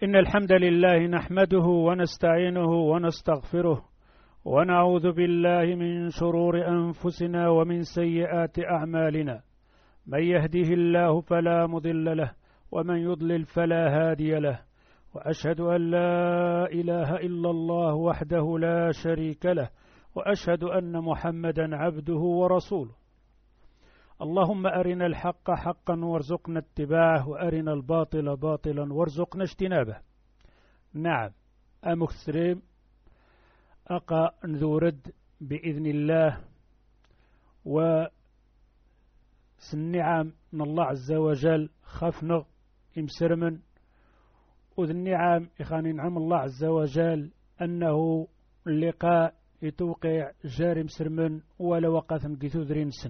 إن الحمد لله نحمده ونستعينه ونستغفره ونعوذ بالله من شرور أنفسنا ومن سيئات أعمالنا. من يهده الله فلا مضل له ومن يضلل فلا هادي له، وأشهد أن لا إله إلا الله وحده لا شريك له، وأشهد أن محمدا عبده ورسوله. اللهم أرنا الحق حقا وارزقنا اتباعه، وأرنا الباطل باطلا وارزقنا اجتنابه. نعم أمكثريم أقا نذورد بإذن الله وسنعم من الله عز وجل خفنغ إمسرمن وذ النعم إخاني نعم الله عز وجل أنه اللقاء يتوقع جاري مسرمن ولا وقت نقيثو ذرين سن.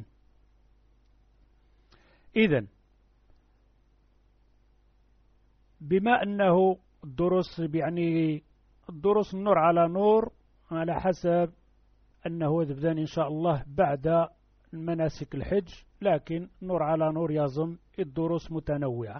إذن بما أنه الدروس يعني الدروس النور على نور، على حسب أنه يبدأ إن شاء الله بعد مناسك الحج، لكن نور على نور يظن الدروس متنوعة.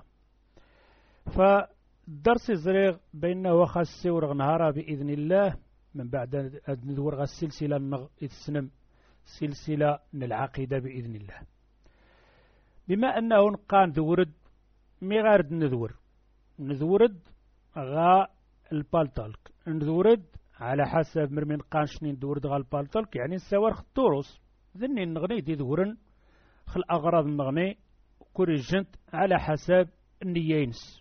فالدرس الزريغ بينه وخاصي ورغ نهارا بإذن الله من بعد ندور السلسلة السنم سلسلة العقيدة بإذن الله. بما أنه نقان ذورد مغارد نذورد غا البالتالك نذورد على حسب مرمين قانشنين دورد غا البالتالك، يعني نساور الدروس ذني نغني دي ذورن خل أغراض النغني كوريجنت على حسب النيينس.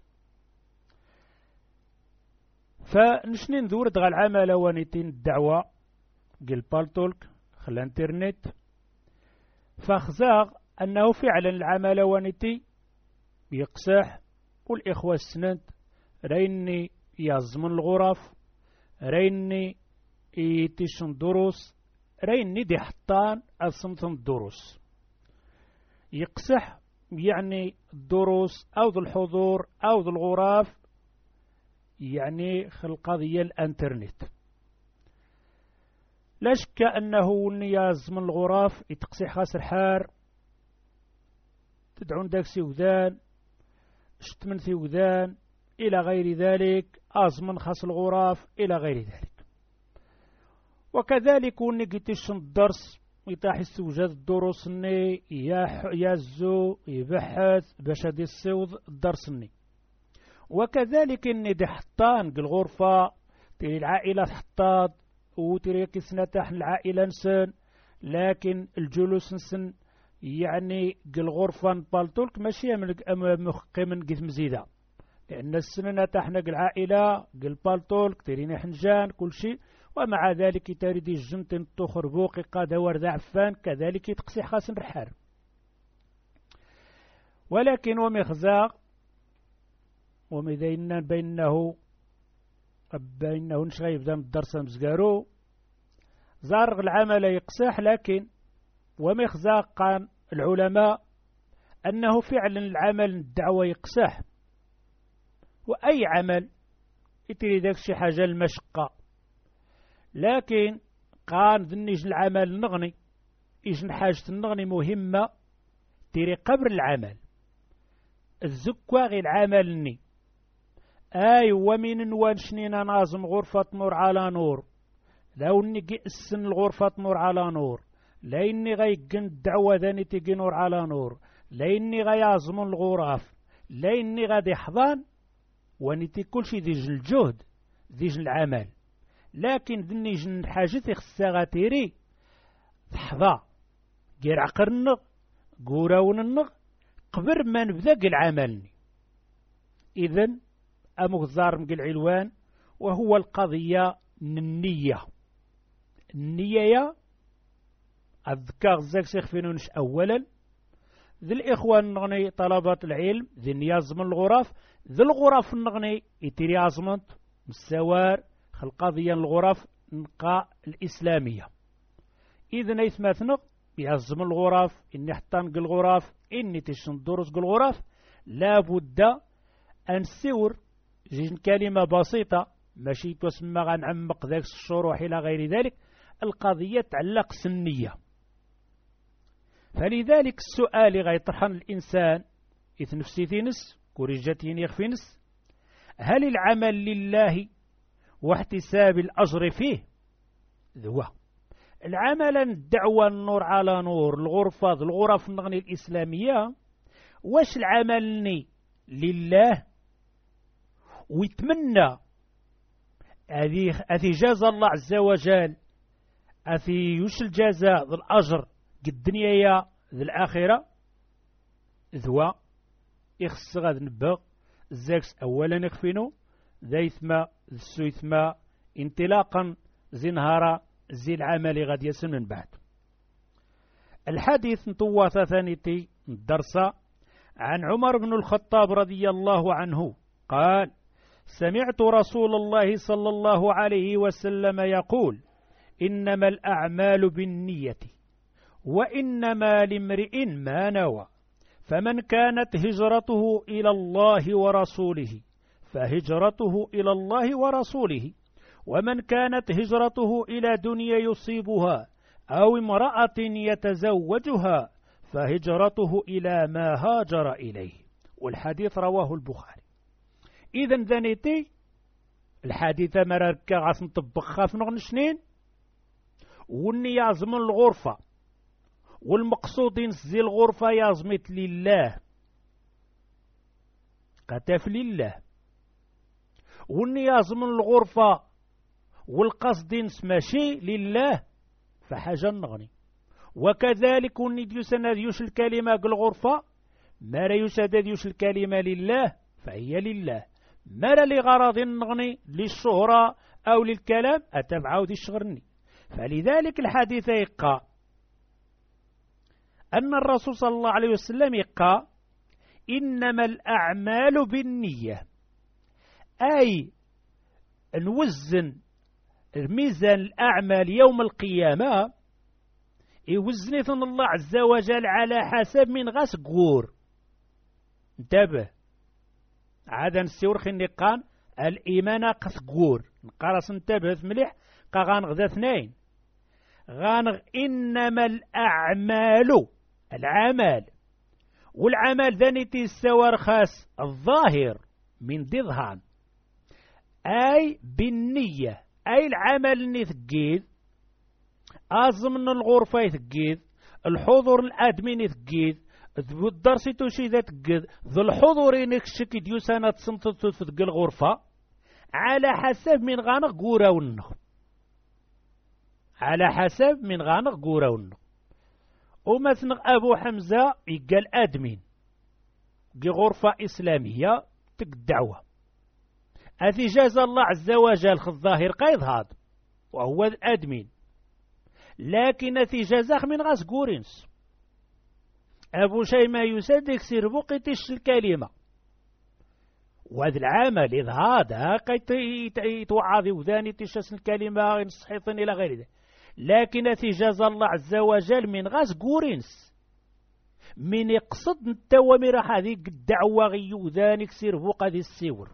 فنشنين ذورد غا العمل وانيتين الدعوة قل بالتالك خل انترنت، فخزاغ أنه فعلا العمل وانتي يقسح والإخوة السنند ريني يزمن الغرف ريني يتيشن دروس ريني دي حطان أصمتن الدروس يقسح، يعني الدروس أو ذو الحضور أو ذو الغرف، يعني القضية الانترنت. لا شك أنه يزمن الغرف يتقسح خاسر حار تدعون داك سيوذان شتمن سيوذان إلى غير ذلك، أزمن خاص الغراف إلى غير ذلك. وكذلك ونقيتشن الدرس يتاح السوجات الدروس ني يازو يبحث باش هادي السوض الدرس ني. وكذلك اني دي حطان الغرفة تري العائلة حطاد وتري كسنا تحن العائلة نسن، لكن الجلوس نسن يعني قل غرفة بالتولك ماشي من قث مزيدة، لأن السنة تحنا قل عائلة قل بالتولك تريني حنجان كل شيء. ومع ذلك تريد الجنت تخر بوقي قاد ورد عفان كذلك يتقسي خاص رحار. ولكن ومخزاق ومذينا بينه نشغي يبدا الدرس مزقارو زارغ العمل يقسح، لكن ومخزاق قام العلماء أنه فعلا العمل الدعوة يقسح، وأي عمل يتري ذاك شي حاجة المشقة، لكن قان ذنيج العمل نغني إيجن حاجة النغني مهمة تري قبر العمل الزكواغي العمل ني أي ومن نوانشنينا نازم غرفة نور على نور، لو نجي السن الغرفة نور على نور، لأني غيقن الدعوة ذاني تيجي نور على نور، لأني غيازمون الغراف، لأني غادي حضان ونتي كل شي ديج الجهد ديج العمل. لكن ذني جن حاجتي خصها غاتيري تحظى غير عقر النغ قوراون النغ قبر ما نبدا العمل. إذن أمغزار مقل علوان وهو القضية النية. النية الذكاء الزاك سيخفينونش أولا ذي الإخوان النغني طلبة العلم ذي نيازم الغرف ذي الغرف النغني يتري عزمت السوار القضية الغرف نقاء الإسلامية. إذن إثماثنق يعزم الغرف إني حتى نقل الغرف إني تشن درس قل الغرف لابد أن سور جين كلمة بسيطة ماشي تسمى غنعمق ذاك الشروح إلى غير ذلك. القضية تعلق سنية، فلذلك السؤال غيطرحن الإنسان إث نفسي تينس كوريجاتين يخفينس هل العمل لله واحتساب الأجر فيه ذوه العمل الدعوة النور على نور الغرف النغني الإسلامية واش العمل لله ويتمنى أثي جاز الله عز وجل أثي يوش الجزاء ذو الأجر الدنيا ذو الآخرة ذوا إخص غاد نبغ الزاكس أولا يخفينو ذا إثما ذو إثما انطلاقا زي نهارا زي العمل غاد يسن من بعد. الحديث نطوى ثانيتي الدرسة عن عمر بن الخطاب رضي الله عنه قال: سمعت رسول الله صلى الله عليه وسلم يقول: إنما الأعمال بالنية وإنما لامرئ ما نوى، فمن كانت هجرته إلى الله ورسوله فهجرته إلى الله ورسوله، ومن كانت هجرته إلى دنيا يصيبها أو امرأة يتزوجها فهجرته إلى ما هاجر إليه. والحديث رواه البخاري. إذن ذنيتي الحديث مراركا غاس نطبخها في نغن شنين وني يازم الغرفة والمقصود نسزي الغرفة يازمت لله قتف لله، وني يازم الغرفة والقصد ماشي لله فحاجة نغني. وكذلك وني ديوسنا ديوش الكلمة الغرفة ما لا يساد ديوش الكلمة لله فهي لله، ما لا لغرض نغني للشهرة أو للكلام أتبعو دي الشغرني. فلذلك الحديث يقى أن الرسول صلى الله عليه وسلم يقى: إنما الأعمال بالنية، أي نوزن ميزان الأعمال يوم القيامة يوزني ثن الله عز وجل على حسب من غاس قور. انتبه عادا نسيور خنقان الإيمان قس قور نقرص انتبه مليح غانغ اثنين غانغ إنما الأعمال العمل والعمل ذنتي السوار خاص الظاهر من ضدهان أي بالنية، أي العمل نثقيد أزمن الغرفة يثقيد الحضور الأدمين يثقيد الدرس توشي ذات قد ذو الحضور نكشك ديوسانة تصمت تثق الغرفة على حسب من غانغ قورا ونه، على حسب من غانغ قورا ونه. ومثل أبو حمزة يقال أدمين قي غرفة إسلامية تك الدعوة أثي جاز الله عز وجل خ الظاهر قيد هذا وهو الأدمين، لكن أثي جازاخ من غاس قورنس أبو شيء ما يصدق سير بقيتش الكلمة وهذا العمل إذ هذا يتوعظ وذاني تشاس الكلمة صحيحا إلى غير ذلك، لكن أثي جاز الله عز وجل من غاس قورنس من يقصد التوامر هذه الدعوة غيو ذاني كسير فوق هذه السور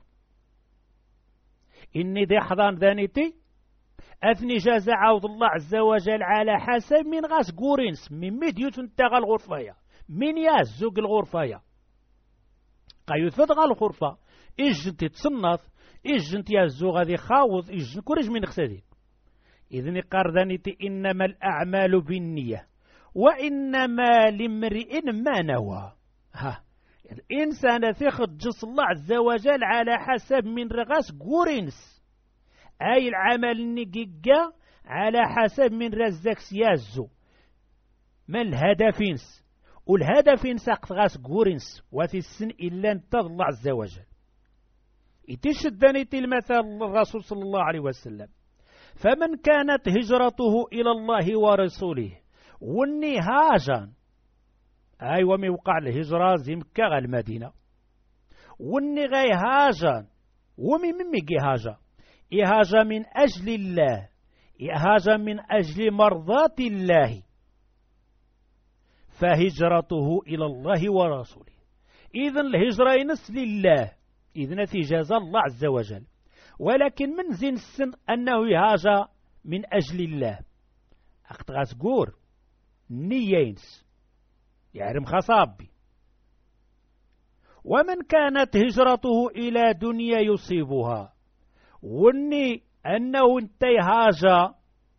إني ذي حضان ذانيتي أثني جاز عوض الله عز وجل على حسب من غاس قورنس من مديو تنتغى الغرفة من يازوق الغرفة قايوث غا الغرفة إجن تتصنف إجن يازو غادي خاوض إجن كورج من خسادي. إذن قردانيتي إنما الأعمال بالنية وإنما لامرئ ما نوى. ها الإنسان ثيخد جس الله عز وجل على حسب من رغاس قورنس أي العمل نقيقا على حسب من رزاكس يازو ما الهدفينس والهدف ساقط غاس قورنس وفي السن إلا انتظر الله عز وجل. يتشدني المثل الرسول صلى الله عليه وسلم: فمن كانت هجرته إلى الله ورسوله وني هاجا أي ومي وقع الهجرة زي مكة المدينة وني غي هاجا ومي ممي هاجا إهاجا من أجل الله إهاجا من أجل مرضات الله فهجرته إلى الله ورسوله. إذن الهجرة ينس لله إذن في جزاء الله عز وجل، ولكن من زين السن أنه يهاجى من أجل الله أخت غاسقور نيينس يعرم خصابي ومن كانت هجرته إلى دنيا يصيبها، وني أنه انتهاج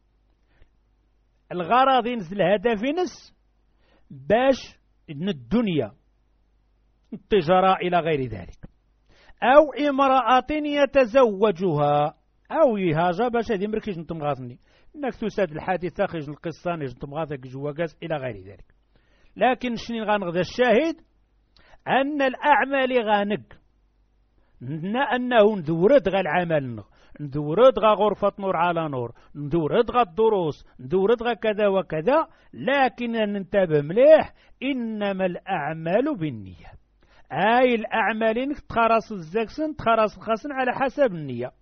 الغرض نزل هدف نس باش إن الدنيا التجارة إلى غير ذلك، أو امرأة يتزوجها، أو يهاجا باش هذه مركز نتم غاثني انك تساد الحادثة خرج القصة نتم غاثك جواكاز إلى غير ذلك. لكن شنين غانغذا الشاهد أن الأعمال غانق أنه ندورد غا العمل، ندورد غا غرفة نور على نور، ندورد غا الدروس، ندورد غا كذا وكذا، لكن ننتبه مليح إنما الأعمال بالنية. أي الأعمال تخرص الزكسن تخرص الخسن على حسب النية.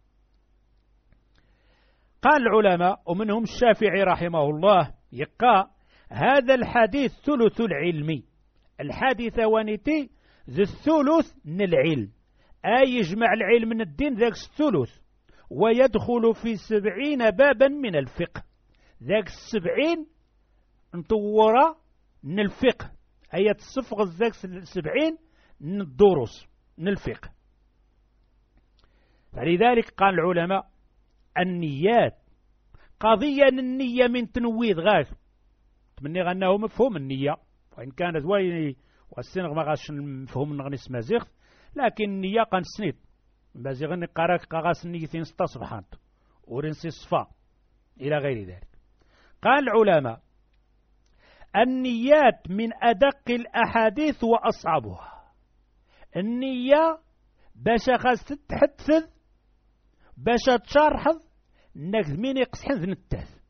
قال العلماء ومنهم الشافعي رحمه الله يقى هذا الحديث ثلث العلم، الحادثة ونتي ذي الثلث من العلم، أي يجمع العلم من الدين ذاك الثلث، ويدخل في 70 بابا من الفقه، ذاك 70 نطورة من الفقه، أي تصفغ ذاك 70 من الدروس من الفقه. فلذلك قال العلماء النيات قضية النية من تنويذ غاث تمني غناه مفهوم النية، وإن كانت وين والسنغ ما غاش مفهوم نغنس مازيغ، لكن النية قان سنيت مازيغ قراك قاغاس النيتين ستصبحانت ورنسي الصفا إلى غير ذلك. قال العلماء النيات من أدق الأحاديث وأصعبها. النية باش خاص تتحدث باش تشرحض انك مين يقصحن ذنتاث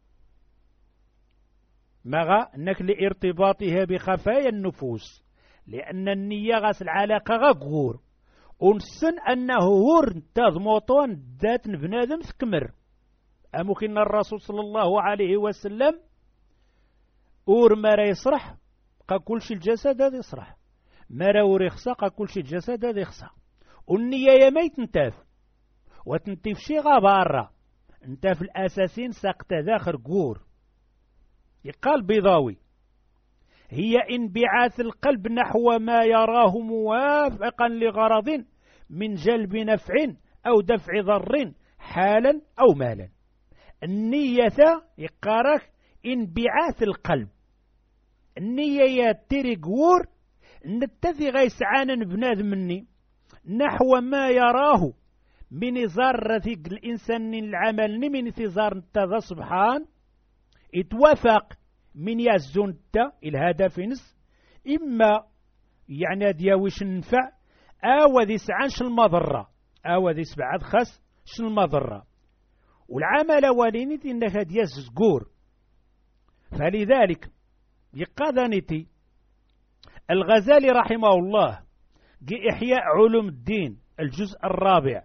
مغا انك لارتباطها بخفايا النفوس، لان النية غاس العلاقة غور ونسن انه هور نتاذ موطون ذات بنادم ثكمر. امكن الرسول صلى الله عليه وسلم اور ما را يصرح قا كل شي الجسد هذا يصرح، ما را وريخصا قا كل شي الجسد هذا يخصا. والنية يا ما يتنتاف وتنتف شي غابارة انت في الأساسين ساقت ذاخر قور. يقال بيضاوي هي انبعاث القلب نحو ما يراه موافقا لغرض من جلب نفع أو دفع ضر حالا أو مالا. النية يقارك انبعاث القلب، النية ياتري قور نتفي غيسعانا بنادم مني نحو ما يراه من زارة الإنسان العمل من ثزار انتظى سبحان اتوافق من يزنت الهدف نس إما يعني دياويش النفع أو ذي سعانش المضرة أو ذي سبعاد خاص شن المضرة، والعمل ولينت إنك دياز قور. فلذلك يقاذنتي الغزالي رحمه الله جي إحياء علوم الدين الجزء الرابع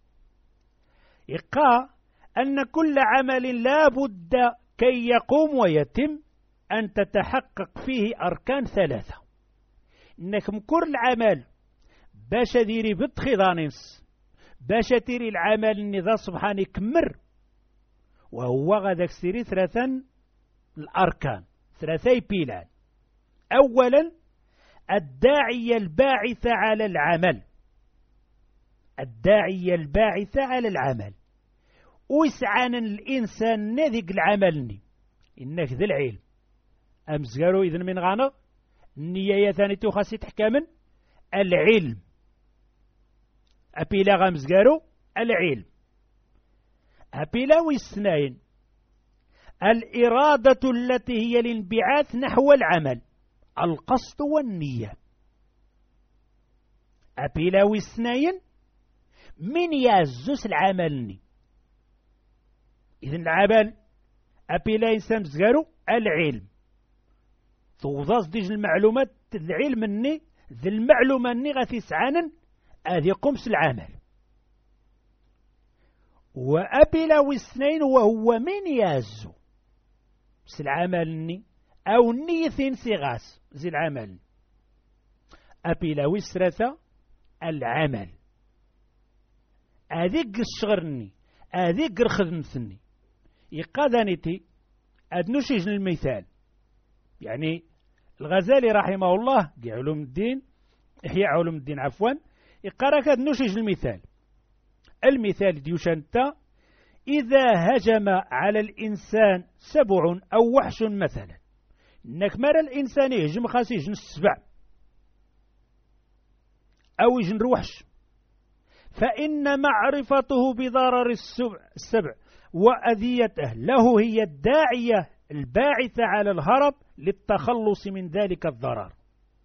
يقال أن كل عمل لا بد كي يقوم ويتم أن تتحقق فيه أركان ثلاثة. إنك مكر العمل باش ديري بتخضانيس باش تيري العمل النظام سبحانه يكمر، وهو غادك سيري ثلاثا الأركان ثلاثي بيلان. أولا الداعية الباعثة على العمل، الداعية الباعثة على العمل ويسعان الإنسان نذيق العمل إنك ذي العلم أمزقارو إذن من غانا النية ثاني تخصي تحكاما العلم أبيلا غامزقارو العلم أبيلا ويسناين الإرادة التي هي الانبعاث نحو العمل القصد والنية. أبيلا ويسناين من يزوس العمل إذن العمل أبيلا إنسان زغارو العلم توضاز ديج المعلومات العلم الني ذي المعلومة الني غاثي سعانا هذه قمس العمل. وأبيلا ويسنين وهو من يزو بس العمل الني أو نيثين سيغاس زي العمل أبيلا ويسرثة العمل أذيك الشغرني أذيك الخدمتني يقاذنتي أدنوشيج المثال. يعني الغزالي رحمه الله في علوم الدين إحياء علوم الدين عفوا. يقرأ كاد نوشيج المثال ديوشانتا: إذا هجم على الإنسان سبع أو وحش مثلا، إنك مرة الإنسان يهجم خاص يجن السبع أو يجن الوحش، فإن معرفته بضرر السبع وأذيته له هي الداعية الباعثة على الهرب للتخلص من ذلك الضرر.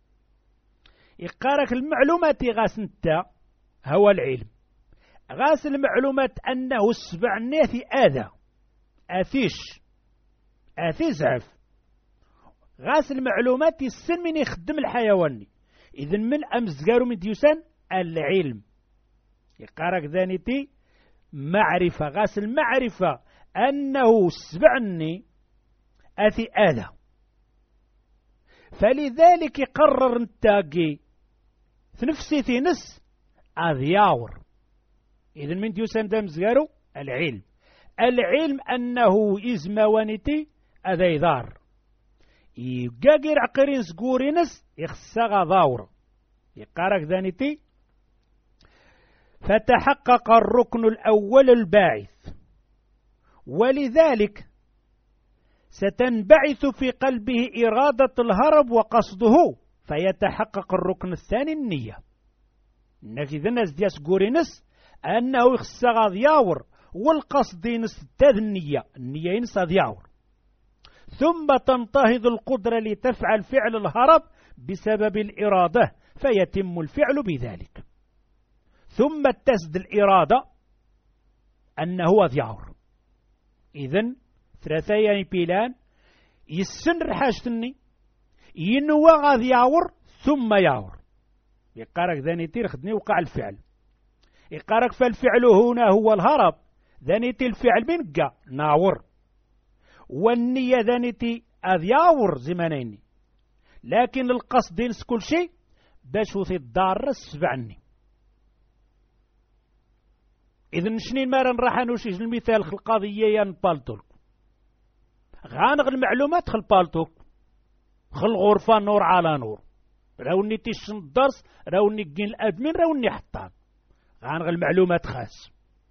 يقارك المعلومات غاس انت هو العلم، غاس المعلومات أنه السبع ناثي آذى آثي زعف، غاس المعلومات السن من يخدم الحيواني. إذن من أمزقارو من ديوسان العلم. يقارك ذانيتي معرفة، غاس المعرفة أنه السبعني آثي آذى، فلذلك يقرر نتاقي في نفسي تنس أذياور. إذن من ديوسان دامزقارو العلم أنه إزموانيتي أذي ضار يقاقر عقرين سقورينس يخسغ ضاور. يقارك ذانيتي: فتحقق الركن الأول الباعث، ولذلك ستنبعث في قلبه إرادة الهرب وقصده، فيتحقق الركن الثاني النية. إنك إذا ناس دياس قورينس أنه يخسغ ضياور، والقصد ينس تاذ النية ينس ضياور. ثم تنتهض القدرة لتفعل فعل الهرب بسبب الإرادة، فيتم الفعل بذلك. ثم تزد الإرادة أنه ضياور. إذن ثلاثة بيلان يسن رحاشتني ينوى غاذي ياور ثم ياور. يقارك ذانيتي خدني وقع الفعل. يقارك فالفعل هنا هو الهرب، ذانيتي الفعل من قا ناور، والنية ذانيتي أذياور زمانيني، لكن القصد ينس كل شيء باش وثي الدار السبعني. إذن شنين مارن راح نوشيج المثال القضية ينبالتولك غانغ المعلومات خل بالتوك خل غرفة نور على نور، راوني تيشن الدرس، راوني قين الأدمين، راوني حطاب غانغ المعلومات خاص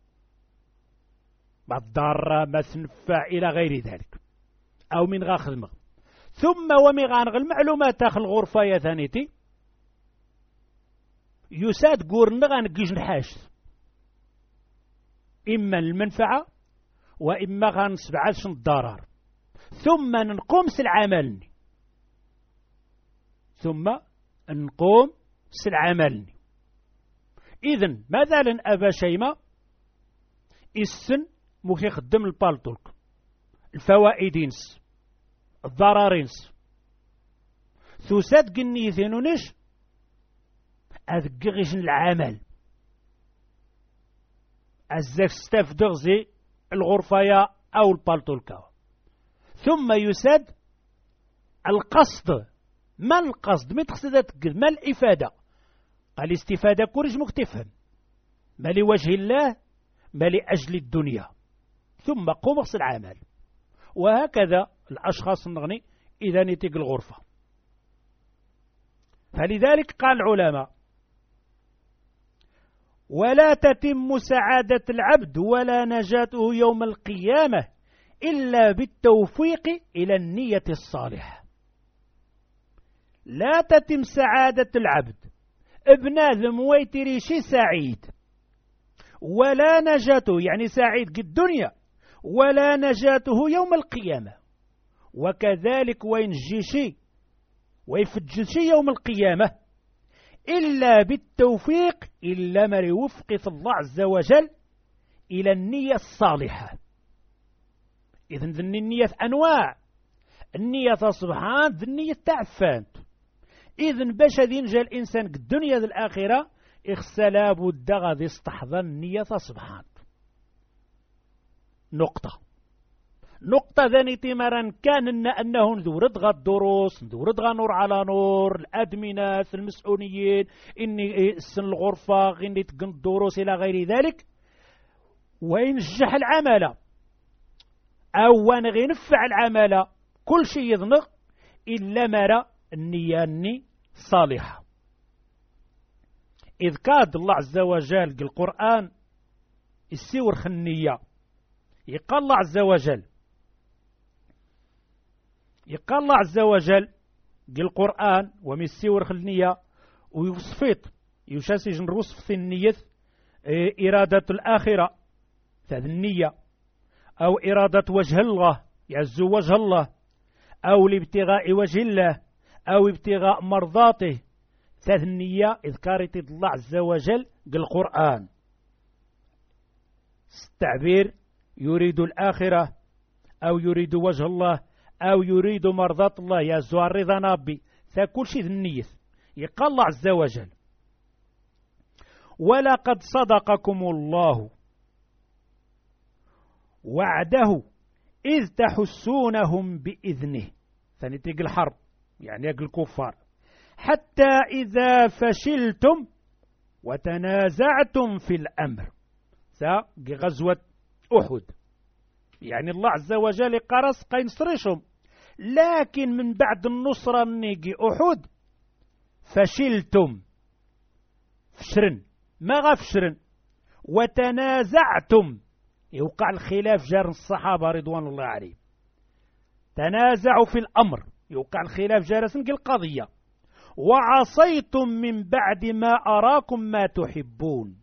ما الضارة ما تنفع إلى غير ذلك أو من غا خدمة. ثم ومي غانغ المعلومات خل غرفة يا ثانيتي يساد قورنا غانقيج نحاش، إما المنفعة وإما غانسبعالش الضرر، ثم نقوم سالعملني إذن مثلا أبا شيماء السن مخي خدم البالطولك الفوائدينس الضررينس ثوسات قني ثينونيش أذقغيش العمل أزاك ستفدغزي الغرفة أو البالطولكا. ثم يساد القصد. ما القصد؟ ما تقصد ما الإفادة؟ قال استفادة كورج مكتفهم، ما لوجه الله ما لأجل الدنيا، ثم قمص العمل. وهكذا الأشخاص النغني إذا نتيق الغرفة. فلذلك قال العلماء: ولا تتم سعادة العبد ولا نجاته يوم القيامة إلا بالتوفيق إلى النية الصالحة. لا تتم سعادة العبد ابن ويتريشي سعيد، ولا نجاته يعني سعيد قد الدنيا، ولا نجاته يوم القيامة. وكذلك وينجيشي ويفجشي يوم القيامة إلا بالتوفيق، إلا ما يوفق الله عز وجل إلى النية الصالحة. إذن ذني النية أنواع، النية سبحان ذي النية تعفانت. إذن باش هذي ينجى الإنسان الدنيا ذي الآخرة إخسلا بد غادي يستحضر النية سبحان. نقطة ذاني تمرا كان أنه نذورد غا الدروس، نذورد غا نور على نور، الأدمنات المسؤوليين إني سن الغرفة غيني تقن الدروس إلى غير ذلك، وينجح العمل أو غينفع العمل كل شيء يظنغ إلا مرى النية صالحة. إذ كاد الله عز وجل القرآن السور خنية يقال الله عز وجل القرآن ومن السور خلنية ويوصفيت يشاسج الوصف في النية إرادة الآخرة هذه النية أو إرادة وجه الله يعز وجه الله أو لابتغاء وجه الله أو ابتغاء مرضاته هذه النية إذكارت الله عز وجل بالقرآن التعبير يريد الآخرة أو يريد وجه الله أو يريد مرضاة الله يعز الرضا نابي فكل شيء النية يقال الله عز وجل ولقد صدقكم الله وعده إذ تحسونهم بإذنه ثاني تيجي الحرب يعني يجي الكفار حتى إذا فشلتم وتنازعتم في الأمر غزوة أحد يعني الله عز وجل قرص قينصرشهم لكن من بعد النصرة نيجي أحد فشلتم فشرن ما غفشرن وتنازعتم يوقع الخلاف جار الصحابة رضوان الله عليهم تنازعوا في الأمر يوقع الخلاف جار القضية وعصيتم من بعد ما أراكم ما تحبون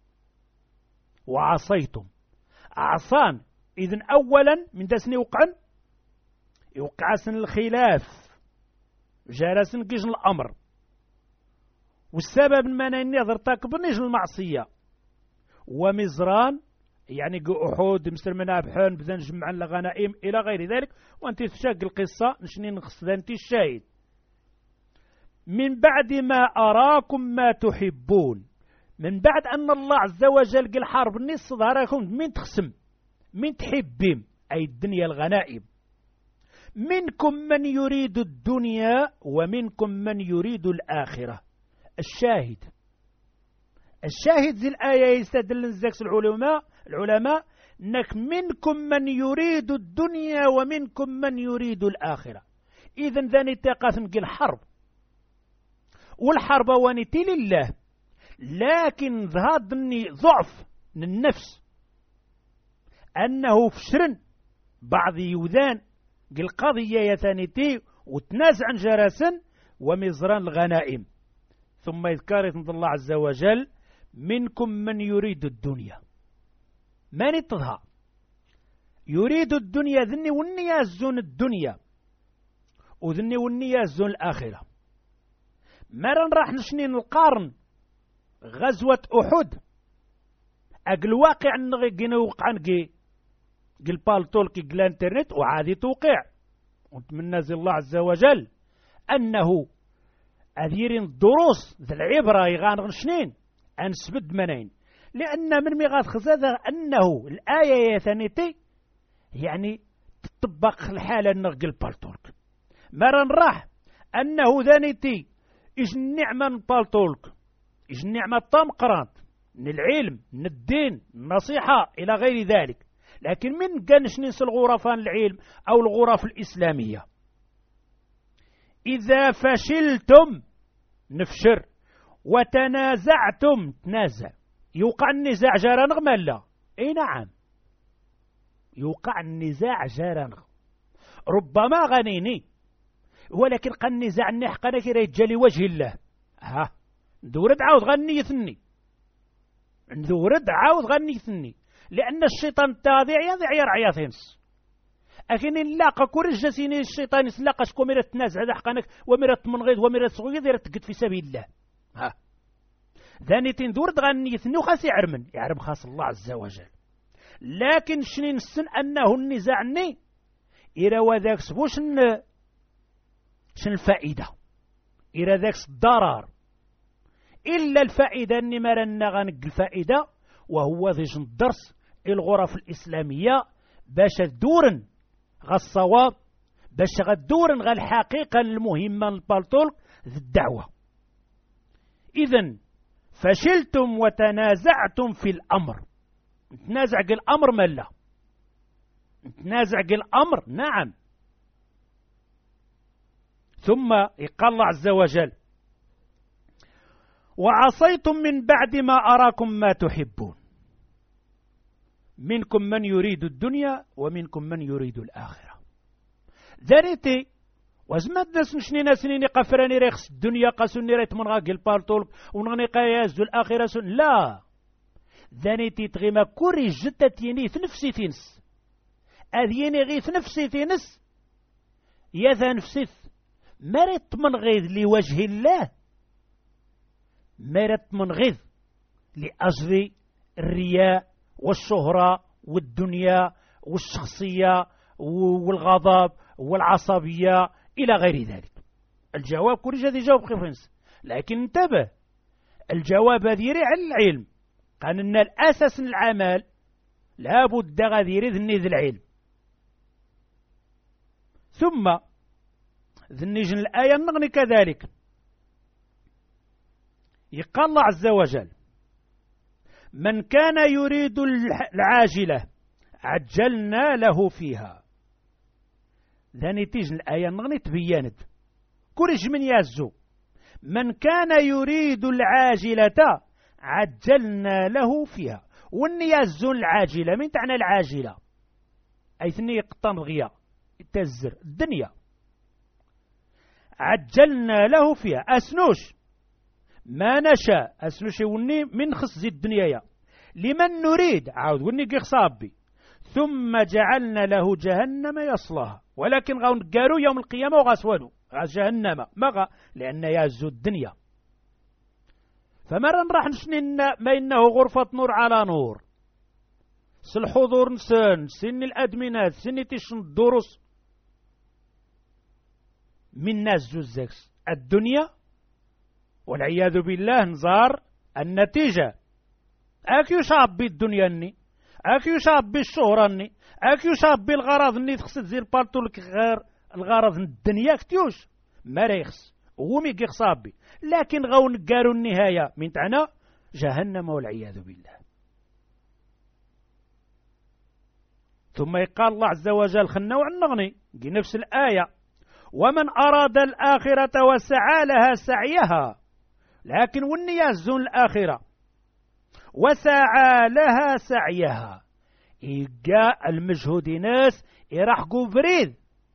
وعصيتم عصان إذن أولا من دسن يوقع سن الخلاف جار سن كيجن الأمر والسبب من أن ارتكبنيش المعصية ومزران يعني أحد مسلمنا بحان بدا نجمع الغنائم إلى غير ذلك وأنت تشاق القصة نشني نخصد أنت الشاهد من بعد ما أراكم ما تحبون من بعد أن الله عز وجل قال حرب النص ظهركم من تخسم من تحبهم أي الدنيا الغنائم منكم من يريد الدنيا ومنكم من يريد الآخرة الشاهد ذي الآية يستدل الزكس العلماء أنك منكم من يريد الدنيا ومنكم من يريد الآخرة إذن ذاني تقاثم قل حرب والحرب وانتي لله لكن ذهدني ضعف من النفس أنه فشرن بعض يوذان قل قضية يثانيتي وتنازع جراسا ومزران الغنائم ثم يذكرت من الله عز وجل منكم من يريد الدنيا من يتظهر يريد الدنيا ذني والنية الزون الدنيا وذني والنية الزون الآخرة مرن راح نشنين القارن غزوة أحد أقل واقع نغي قنا وقعن قل بالتولكي قل انترنت وعادي توقع ونتمنى زي الله عز وجل أنه أذيرين الدروس ذا العبرة يغان شنين أنسبد منين لأن من ميغاد خزادة أنه الآية يثانيتي يعني تطبق الحالة نغل بالتولك مرن راح أنه ذانيتي إيش النعمة بالتولك إيش النعمة طمقرات من العلم من الدين النصيحة إلى غير ذلك لكن من قنش ننسى الغرفان العلم أو الغرف الإسلامية إذا فشلتم نفشر وتنازعتم تنازع يوقع النزاع جارانغ مالا اي نعم يوقع النزاع جارانغ ربما غنيني ولكن قد النزاع النحقنا كي يتجلي وجه الله ها ندورد عاود غنيثني لأن الشيطان تاضع يضع يرعى يثنس أكن اللاقة كورجسيني الشيطان يسلاقة شكو ميرة تنازع دحقانك وميرة منغيظ وميرة صغير ديرة تقد في سبيل الله ها ذاني تندور دغاني يثنو خاص يعرم خاص الله عز وجل لكن شنين السن أنه النزاعني إلى وذاك سبوش شن الفائدة إلى ذاك الضرر إلا الفائدة أني مرنا غنق الفائدة وهو ذيش الدرس الغرف الإسلامية باش الدورن غا الصواب باش غدورن غا الحقيقة المهمة للبالطول ذي الدعوة إذن فشلتم وتنازعتم في الأمر نتنازع الأمر ملا نتنازع الأمر نعم ثم يقال الله عز وجل وعصيتم من بعد ما أراكم ما تحبون منكم من يريد الدنيا ومنكم من يريد الآخرة. ذريتي وزمات ناس نشنينا سنيني قفراني ريخس الدنيا قاسوني ريت من غاقي البارتول ونغني قياز الآخرة لا ذانيتي تغيما كوري جتتيني في نفسي تنس أذيني غي في نفسي تنس يا ذا نفسي مرت من غيظ لوجه الله مرت من غيظ لأجل الرياء والشهرة والدنيا والشخصية والغضب والعصبية إلى غير ذلك. الجواب كل جدي جاوب خفنس، لكن انتبه الجواب ذيري على العلم قال أن الأساس العمل لابد غذيري ذني ذي العلم. ثم ذنيجن الآية النغني كذلك يقال الله عز وجل من كان يريد العاجلة عجلنا له فيها. ذاني تيجن الآية النغني تبينت كورج من يازو من كان يريد العاجلة عجلنا له فيها. والنيازو العاجلة من تعنى العاجلة أي ثني قطان غيا تزر الدنيا عجلنا له فيها أسنوش ما نشاء أسنوش وني من خص الدنيا لمن نريد عاود وني قصابي ثم جعلنا له جهنم يصلها ولكن غاون قارو يوم القيامة وغاسوالو جهنم مغا لأن يازو الدنيا. فمرة راح نشنين ما إنه غرفة نور على نور الحضور نسان سن الأدمينات سن تشن الدروس من ناس جوزكس الدنيا والعياذ بالله نزار النتيجة أكيو شاب بالدنيا ني أكيو شاب بالشهرة ني أكيو شاب بالغرض ني تخصد زي البارتولك غير الغرض الدنيا كتيوش ما ريخس ومي قصابي لكن غون قالوا النهاية من تعنى جهنم والعياذ بالله. ثم يقال الله عز وجل خلنا ونغني نفس الآية ومن أراد الآخرة وسعى لها سعيها لكن والنية زون الآخرة وسعى لها سعيها إيقاء المجهود ناس يرحقوا بريد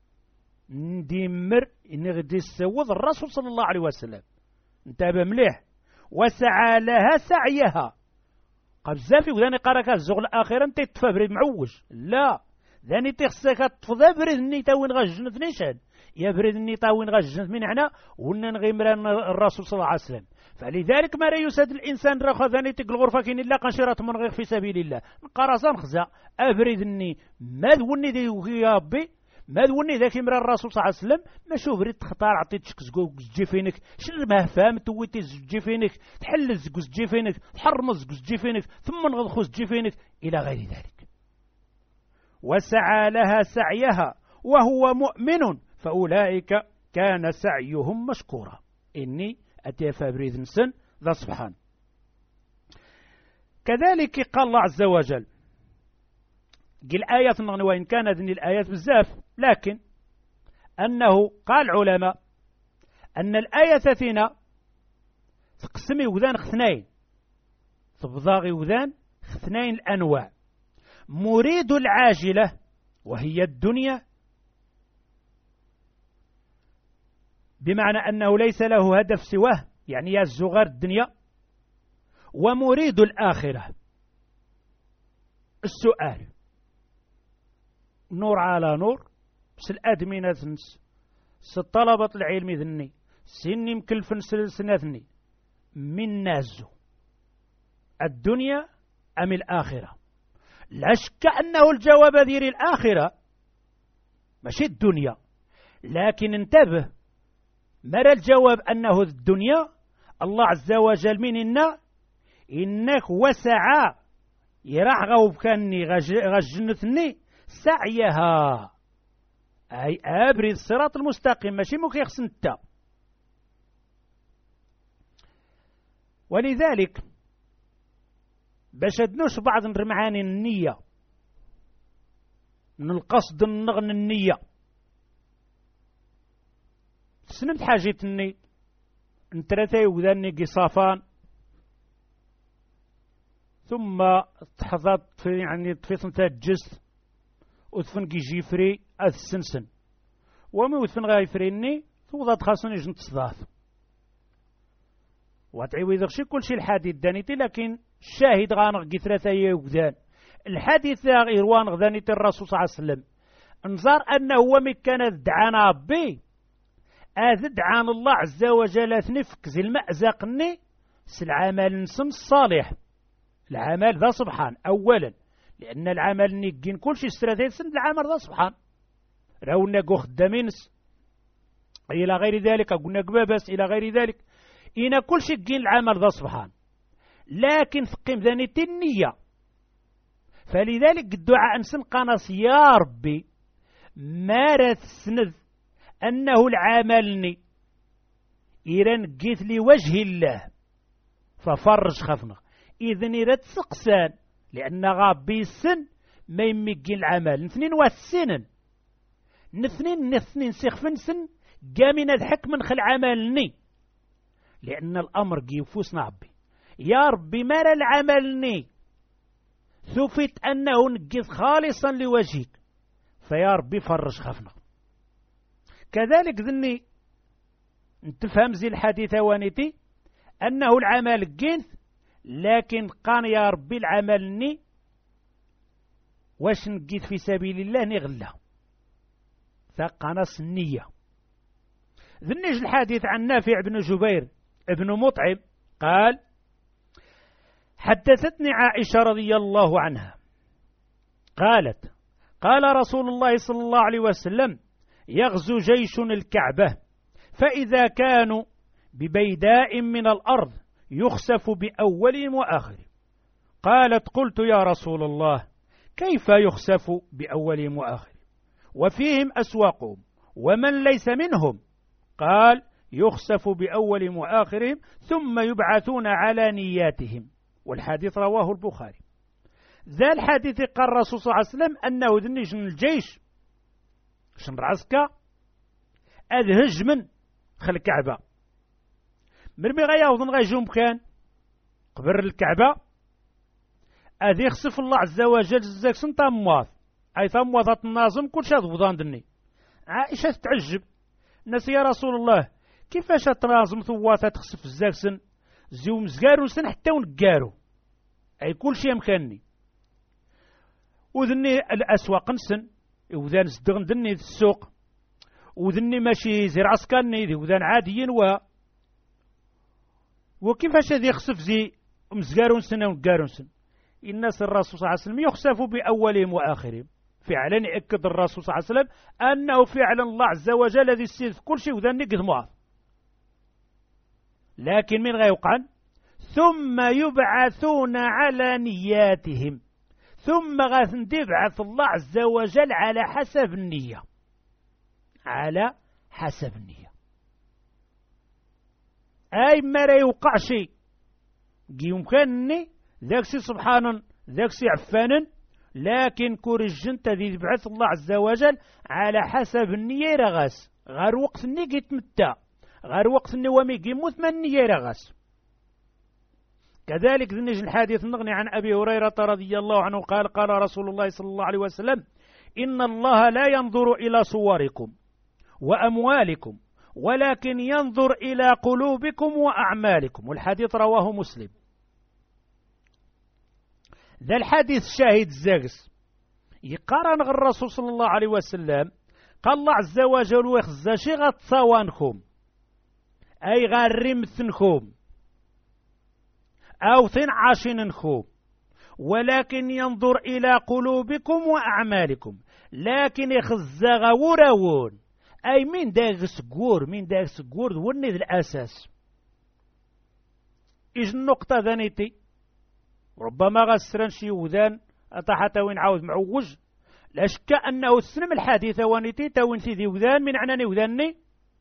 ندمر إن غدي السوض الرسول صلى الله عليه وسلم انتبه مليح وسعى لها سعيها قبل زافي وذاني قارك الزغل الآخرة انت تفبرد معوج لا ذاني تخسك تفضبرد اني تاوين غجنت نيشان يبرد اني تاوين غجنت من هنا ونن غيمران الرسول صلى الله عليه وسلم. فلذلك ما يساد الإنسان رخى ذاني تقل غرفة كين إلا قنشرة من غير في سبيل الله قرصان خزا أبرد اني ماذوني ذي غيابي ماذوني ذاك يمرا الرسول صلى الله عليه وسلم ما شوف ريت تختار عطيت شكزقو جيفينك شنو ما فهم تويتي جيفينك تحل زقوز جيفينك تحرمز زقوز جيفينك ثم نغضخوز جيفينك إلى غير ذلك. وسعى لها سعيها وهو مؤمن فأولئك كان سعيهم مشكورا. إني أتي فابريد نسن ذا سبحان. كذلك قال الله عز وجل قل آيات وإن كان ذني الآيات بزاف لكن أنه قال علماء أن الآية ثينا تقسمي وذان اثنين تبضاغي وذان اثنين الأنواع مريد العاجلة وهي الدنيا بمعنى أنه ليس له هدف سواه يعني يا الزغار الدنيا ومريد الآخرة. السؤال نور على نور بس الأدمين طلبة العلم ذني سني مكلفن سنثني من نازو الدنيا أم الآخرة. لا شك أنه الجواب ذير الآخرة ماشي الدنيا لكن انتبه مرى الجواب أنه الدنيا الله عز وجل من إنك وسعى يرعغو بكاني غجنثني سعيها أي أبرد الصراط المستقيم ماشي مكيخ سنتا. ولذلك باش ادنوش بعض المعاني النية من القصد النغن النية سنمت حاجتني انترثي وذاني قصافان ثم تحظت في يعني تفيصن تجس وثفن كي جيفري أذ السنسن ومي وثفن غايفريني توضا خاصني جنت تصداف واتعيوي ذغشي كل شي الحديث دانيتي لكن الشاهد غانغ قثرة يوغدان الحديث غيروان غدانيتي الرسول صلى الله عليه وسلم انظر أنه هو كان دعانا ربي دعان الله عز وجل نفك زي المأزقني العمل نسن الصالح العمل ذا سبحان أولا لأن العمل نيجين كل شيء استراتيجي سن العمل ذا سبحان راونا قو خدامينس إلى غير ذلك قلنا قبابس إلى غير ذلك إن كل شيء جين العمل ذا سبحان لكن ثقيم ذانيت النية فلذلك الدعاء نسن قناص يا ربي مارت سند أنه العملني إيران قيت لي وجه الله ففرج خفنا إذن إيران سقسان لأن غابي السن ما يمكن العمل نثنين والسنن نثنين سيخفن سن قامين الحكم من خل عملني لأن الأمر قيفوسنا ربي يا ربي مارا العملني ثفت أنه نقيت خالصا لوجهك فيا ربي فرج خفنا كذلك ذني نتفهم زي الحديث وانيتي أنه العمل جنث لكن قان يا ربي العملني واش نقيت في سبيل الله نغلا ثقنص النية ذنيج الحديث عن نافع بن جبير ابن مطعم قال حدثتني عائشة رضي الله عنها قالت قال رسول الله صلى الله عليه وسلم يغزو جيش الكعبة فإذا كانوا ببيداء من الأرض يخسف بأولهم وآخرهم قالت قلت يا رسول الله كيف يخسف بأولهم وآخرهم وفيهم أسواقهم ومن ليس منهم قال يخسف بأولهم وآخرهم ثم يبعثون على نياتهم والحديث رواه البخاري ذا الحديث قال الرسول صلى الله عليه وسلم أنه ذنج من الجيش شن رعسكا أذهج من خل الكعبة مرمي غياوضن غيجوم كان قبر الكعبة أذي يخسف الله عز وجل زاك سنتا مواث أي ثموثة الناظم كل شيء ضبطان دني عائشة تعجب ناس يا رسول الله كيفاش تناظم ثواثة تخسف الزاكسن زيو مزقارو سن حتى ونقارو أي كل شيء مكاني وذني الأسواق نسن وذان صدغن دني في السوق وذني ماشي زي عسكرني ذي وذان عاديين وكيفاش هذي يخسف زي مزقارو سن ونقارو سن الناس الرسول صلى الله عليه وسلم يخسف بأولهم وآخرهم فعلا يأكد الرسول صلى الله عليه وسلم أنه فعلا الله عز وجل الذي يستيذ كل شيء وذا نقذ معه لكن من غيوقع ثم يبعثون على نياتهم ثم غاث يبعث الله عز وجل على حسب النية على حسب النية أي ما لا يوقع شيء يمكنني ذاك سبحانا ذاك عفانا لكن كورجنت ذي يبعث الله عز وجل على حسب النية رغاس غير وقت النية يتمتع غير وقت النية ومي يموت من النية رغاس كذلك ذنج الحديث نغني عن أبي هريرة رضي الله عنه قال قال رسول الله صلى الله عليه وسلم إن الله لا ينظر إلى صوركم وأموالكم ولكن ينظر إلى قلوبكم وأعمالكم والحديث رواه مسلم ذا الحديث شاهد الزاقس يقارن الرسول صلى الله عليه وسلم قال الله عز وجل ويخزاشي غتصوانكم أي غارمثنكم أو تنعاشنكم ولكن ينظر إلى قلوبكم وأعمالكم لكن يخزغ وراون أي من داغس قور من داغس قور وني الأساس إيش النقطة ذانيتي ربما غسرن شي وذان أطاحت وين عاود معوج لا شك أنه السلم الحديثة وانيتي تاوين ذي وذان من عناني وذاني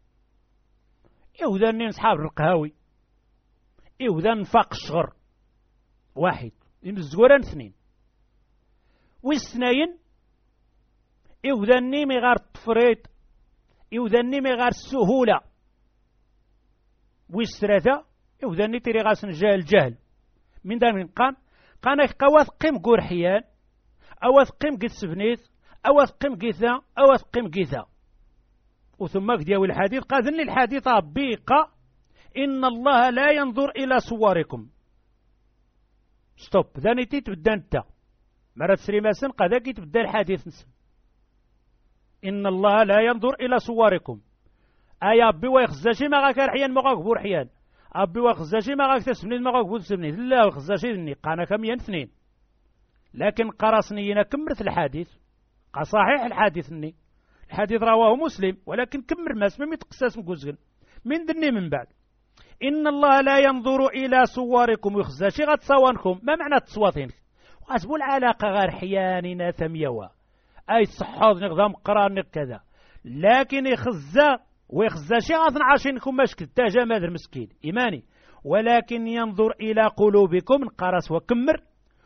وذاني نصحاب القهاوي وذان نفاق الشغر واحد الزوران اثنين والسنين وذاني مغار التفريط وذاني مغار السهولة والثلاثة وذاني تري غاس الجهل من دام قام قانا قوات قيم قرحيان أو قيم قيت سبنيت أو قيم قيثا أو قيم قيثا وثم قدياوي الحديث قاذني الحديث بيقى إن الله لا ينظر إلى صوركم ستوب ذانيتي تبدا انت مرات سريماسن قذاكي تبدا الحديث نسم إن الله لا ينظر إلى صوركم أي أبي ويخزاشي ما غاك رحيان ما غاك بورحيان أبي ويخزاشي ما غاك تسبنين ما غاك بود سبنين لا ويخزاشي ذني قانا كميان اثنين لكن قرصنينا كمرت الحديث صحيح الحديث رواه مسلم ولكن كمر ما اسمه متقساس مقوزغن من دني من بعد إن الله لا ينظر إلى صوركم ويخزاشي غتصوانكم ما معنى تصواتين واسبو العلاقة غير حياننا ثميوا أي صحاض نغضام قرار كذا لكن يخزا ويخزاشي غاثن عاشينكم مشكل تاجا ماذر مسكين إيماني ولكن ينظر إلى قلوبكم قرص وكمر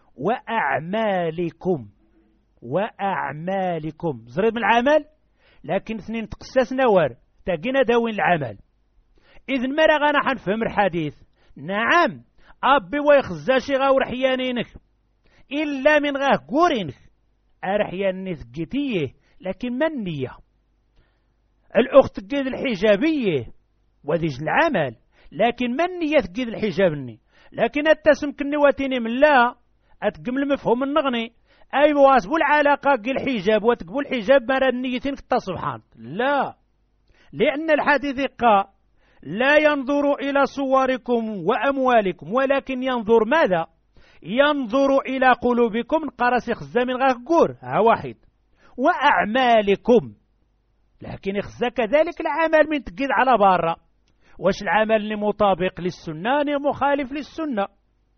وأعمالكم زرد من العمل لكن اثنين تقساس نوار تاقينا داوين العمل إذن مرة غانا حنفهم الحديث نعم أبي ويخزاشي غاور حيانينك إلا من غاه قورينك أرحيان ثقيتيه لكن من النية الأخت تقيد الحجابية وذيج العمل لكن من النية تقيد الحجابني لكن التسم كنواتيني من لا أتقم المفهوم النغني أي واسبو العلاقة قي الحجاب وتقبو الحجاب مرا النيتين كتا سبحان لا لأن الحديث قال لا ينظر إلى صوركم وأموالكم ولكن ينظر ماذا ينظر إلى قلوبكم قرس يخزى من غاكور ها واحد وأعمالكم لكن يخزى كذلك العمل من تقيد على بارة واش العمل اللي مطابق للسنة مخالف للسنة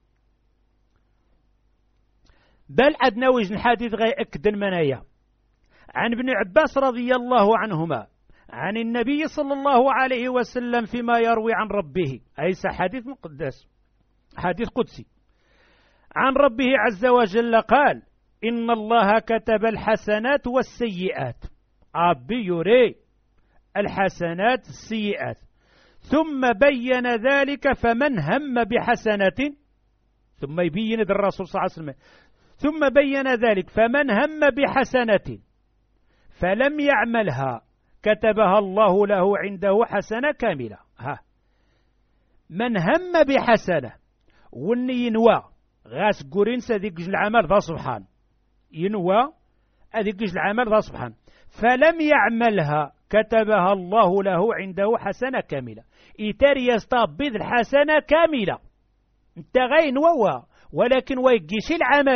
بل أدنى وجه الحديث غير أكد المنايا عن ابن عباس رضي الله عنهما عن النبي صلى الله عليه وسلم فيما يروي عن ربه أي حديث مقدس حديث قدسي عن ربه عز وجل قال إن الله كتب الحسنات والسيئات أبي يري الحسنات السيئات ثم بين ذلك فمن هم بحسنة ثم يبين الرسول صلى الله عليه وسلم ثم بين ذلك فمن هم بحسنة فلم يعملها كتبها الله له عنده حسنة كاملة من هم بحسنة وني ينوى غاس قرين سذيك العمل ذا سبحان ينوى هذيك العمل ذا سبحان فلم يعملها كتبها الله له عنده حسنة كاملة إتاري يستبيض الحسنة كاملة انت غين ووا ولكن ويقيش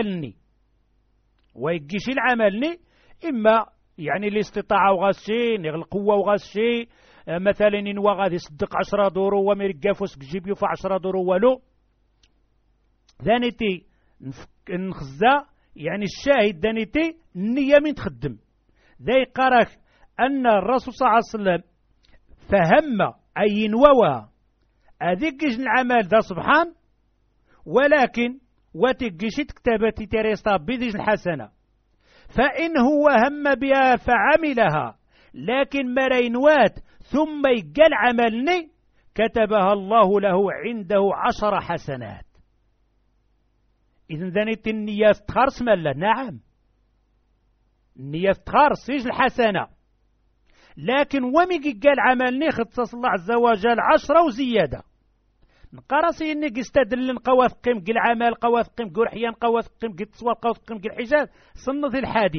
العملني إما يعني الاستطاعة وغاسين القوة وغاسين مثلا إنوا غادي يصدق 10 درو وما يرقافوس جيبيو في 10 درو ولو ذانيتي نخزا يعني الشاهد ذانيتي النية من تخدم ذي قرأ أن الرسول صلى الله عليه وسلم فهم أي نووى أذيك العمل ذا سبحان ولكن وتقشت كتابتي تريستا بذيج الحسنة فإن هو هم بها فعملها لكن مرينوات ثم يقال عملني كتبها الله له عنده 10 حسنات إذن ذنيت النية تخرص ملا نعم النية تخرص يج الحسنة لكن ومي قال عملني خصص الله عز وجل 10 وزيادة نقرصي انك استدل قواث قيم قل عمل قواث قيم قل حيان قواث قيم قل تصوات قواث قيم قل حجاب صنف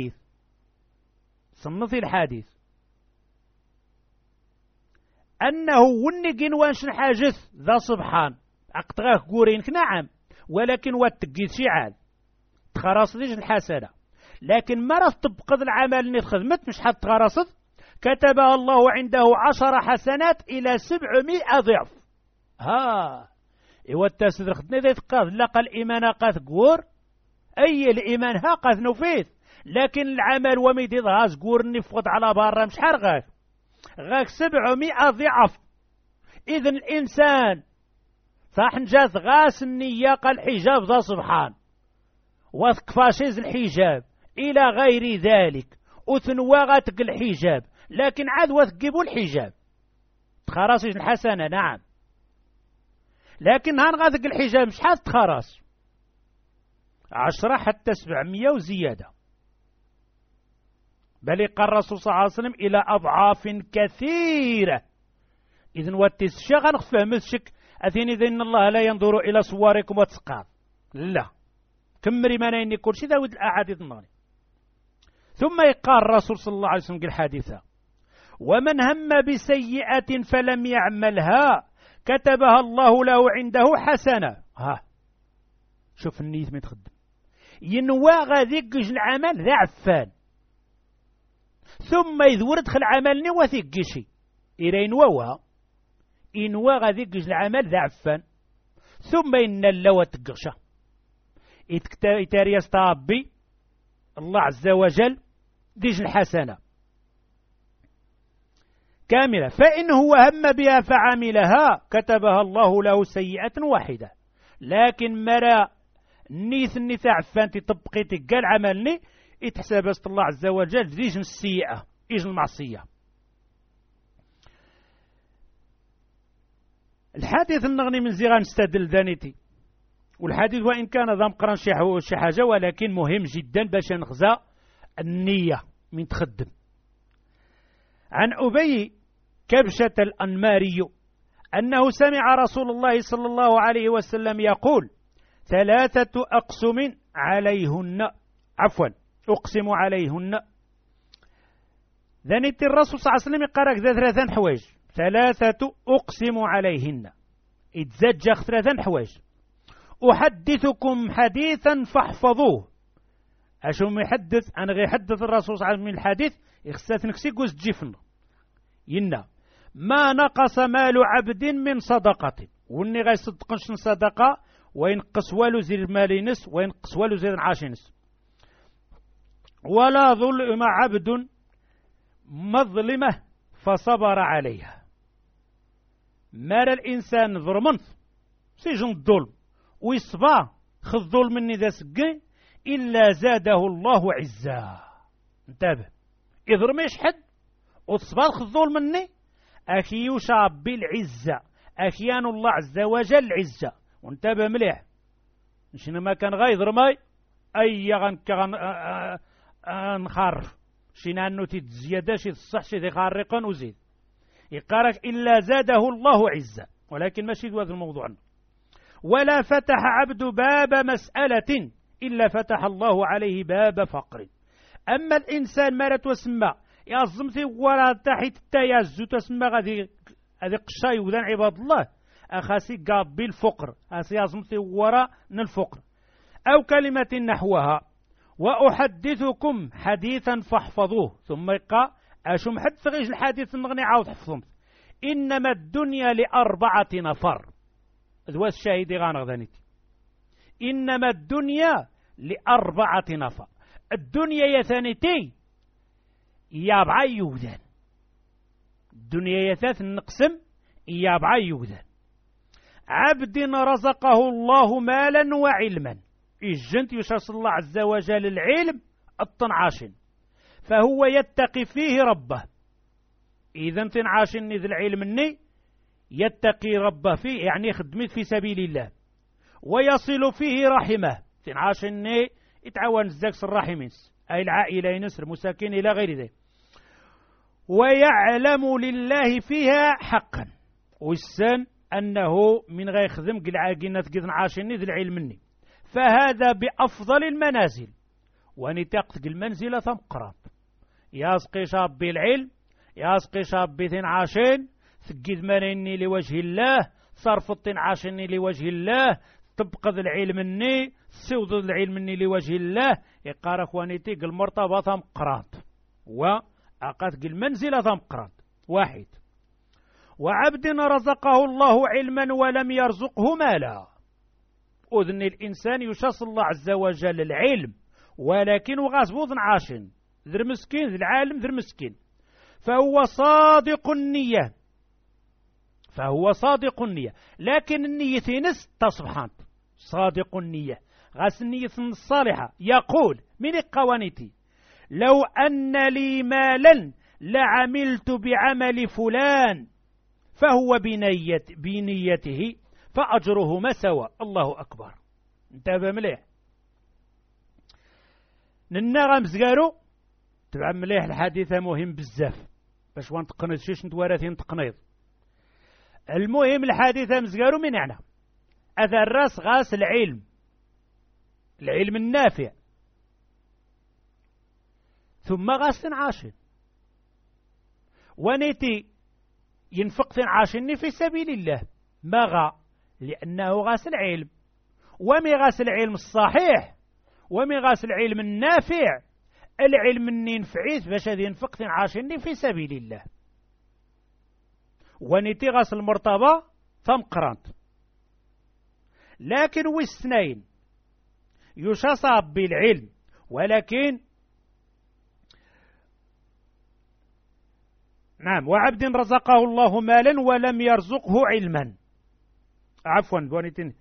الحديث أنه ونقين وانش نحاجث ذا سبحان أقطغاه قورينك نعم ولكن واتقيد شعال تخرص ليش الحسنة لكن مرة تبقض العمل اللي خدمت مش حد تخرصت كتبها الله عنده 10 حسنات إلى 700 ضعف إيوا التاسد خدنا ذي تقاذ لقى الإيمان قاذ قور أي الإيمان ها قاذ نفيث لكن العمل وميدي ضغاز قور نفقد على بارا مش حرغاك غاك 700 ضعف إذن الإنسان صح نجاز غاس النية قال الحجاب ذا سبحان وثقفاشيز الحجاب إلى غير ذلك وثنواغتك الحجاب لكن عاد وثقبوا الحجاب تخرصيش الحسنة نعم لكن هان غاثك الحجاب مش حاس تخرص 10 حتى 700 وزيادة، بل قال الرسول صلى الله عليه وسلم إلى أضعاف كثيرة. إذن واتسشا غنفهم الشك أثين إذن الله لا ينظر إلى صوركم وتسقاط، لا كمري ما نيني كل شيء ذاود الأحاديث النغني. ثم يقال الرسول صلى الله عليه وسلم الحادثة: ومن هم بسيئة فلم يعملها كتبها الله له عنده حسنة. ها شوف النيت ما تخدم، ينوى غادي يقج العمل ذا عفان، ثم يذور دخل عملني وثيقشي إلين ووها إنوى غادي يقج العمل ذا عفان، ثم إن اللوى تقشة إتاري يستعبي الله عز وجل ديج الحسنة كاملة. فإن هو هم بها فعملها كتبها الله له سيئة واحدة. لكن مرا نيث عفان تطبقي تقال عملني يتحسب الله عز وجل ديج السيئة إيج المعصية. الحديث النغني من زيغان استدل ذانيتي، والحديث وإن كان ذا مقرن شي حاجة ولكن مهم جدا باش نخزى النية من تخدم. عن أبي كبشة الأنماري أنه سمع رسول الله صلى الله عليه وسلم يقول: 3 أقسم عليهن، عفوا أقسم عليهن. ذنيت الرسول صلى الله عليه وسلم يقرأ ذا 3 حوايج، 3 أقسم عليهن، يتزجخ 3 حوايج. أحدثكم حديثا فاحفظوه. أشوم يحدث أنا غير يحدث الرسول صلى الله عليه وسلم من الحديث يخسات نكسي قوز تجيفنا ينا ما نقص مال عبد من صدقة، وني غير صدقنش صدقة وينقص والو زير مالينس وينقص والو زير عاشينس، ولا ظلم عبد مظلمة فصبر عليها. مال الإنسان ظلمنث سيجن الظلم ويصبع خذ ظلم مني ذا سقين إلا زاده الله عزا. انتبه، إذا ما يشحد وتصبع خذ ظلم مني أخي يشعب بالعزة، أخيان الله عز وجل عزة. وانتبه مليح، شنو ما كان غير ماي أي نخرف شنا أنه تزيادة شي الصح شي خارقا وزيد يقارك إلا زاده الله عزة، ولكن ماشي هذا الموضوع. ولا فتح عبد باب مسألة إلا فتح الله عليه باب فقر. أما الإنسان ما تسمى يازمتي ورا تحت التيازو تسمى غادي قشاي وذان عباد الله أخاسي قاب بالفقر، أخاسي يازمتي ورا الفقر. أو كلمة نحوها: وأحدثكم حديثا فاحفظوه. ثم يقع أشم حدث غيش الحديث نغني عاود حفظمت: إنما الدنيا ل4 نفر. ذو الشاهد غانغذانيتي، إنما الدنيا ل4 نفر. الدنيا يا ثانيتي يا بعي يوذان، الدنيا يا ثاث نقسم يا بعي يوذان. عبد رزقه الله مالا وعلما، الجنت يشرس الله عز وجل العلم 12 فهو يتقي فيه ربه. إذا 12 ذي العلم مني يتقي ربه فيه، يعني خدمت في سبيل الله. ويصل فيه رحمه 12 يتعاون الزاكس الرحمين أي العائلة ينسر مساكين إلى غير ذلك. ويعلم لله فيها حقا، والسن أنه من غير خدم قلعاقنا تقذن عاشني ذي العلم مني، فهذا بأفضل المنازل. ونتاقت المنزلة ثم قراب ياسقي شاب بالعلم، ياسقي شاب بثن عاشين ثقيد منيني لوجه الله، صرف الطن عاشني لوجه الله، تبقى ذي العلم مني، سوض العلم مني لوجه الله. يقار اخوانيتي قل مرتبة ثم قرات وعقد قل منزلة ثم قرات. 1 وعبد رزقه الله علما ولم يرزقه مالا. أذن الإنسان يشص الله عز وجل العلم ولكن غاسبوض عاشن ذر مسكين ذر العالم ذر مسكين، فهو صادق النية، فهو صادق النية. لكن النية نس تصبحانت صادق النية غاس النية الصالحة. يقول من القوانيتي: لو أن لي مالا لعملت بعمل فلان فهو بنيته فأجرهما سواء. الله أكبر. انتبه مليح، ننا غمزقارو تبع مليح الحديثة مهم بزاف باش وانتقنض شيش ندواراتين تقنيض. المهم الحديثة مزقارو من يعني أذا الراس غاس العلم النافع ثم غاس عاشن ونيتي ينفق عاشني في سبيل الله ما غا لأنه غاس العلم ومي غاس العلم الصحيح ومي غاس العلم النافع العلم اللي ينفعيت باش هذه ينفق عاشني في سبيل الله ونيتي غاس المرتبة ثم قرانت. لكن والسنين يشصب بالعلم ولكن نعم وعبد رزقه الله مالا ولم يرزقه علما عفوا بونيتين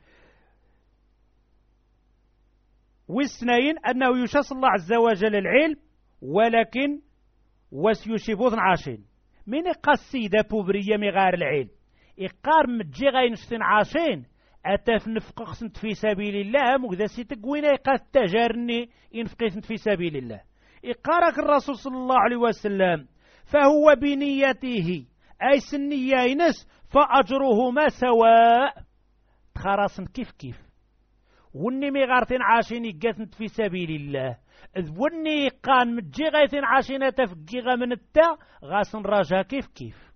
والسنين أنه يشص الله عز وجل العلم ولكن وسيشبوث عاشين من قصيدة بوبرية مغار العلم إقار متجي غينشتن عاشين أتاف نفقق في سبيل الله مكذا سيتقوين إقار تجارني ينفقق في سبيل الله إقارك الرسول صلى الله عليه وسلم فهو بنيته أي سنية ينس فأجرهما سواء تخرصن كيف وني مغارتين عاشين يقاتن في سبيل الله وني قان متجي غايتين عاشين تفقيغا من التا غاسن راجها كيف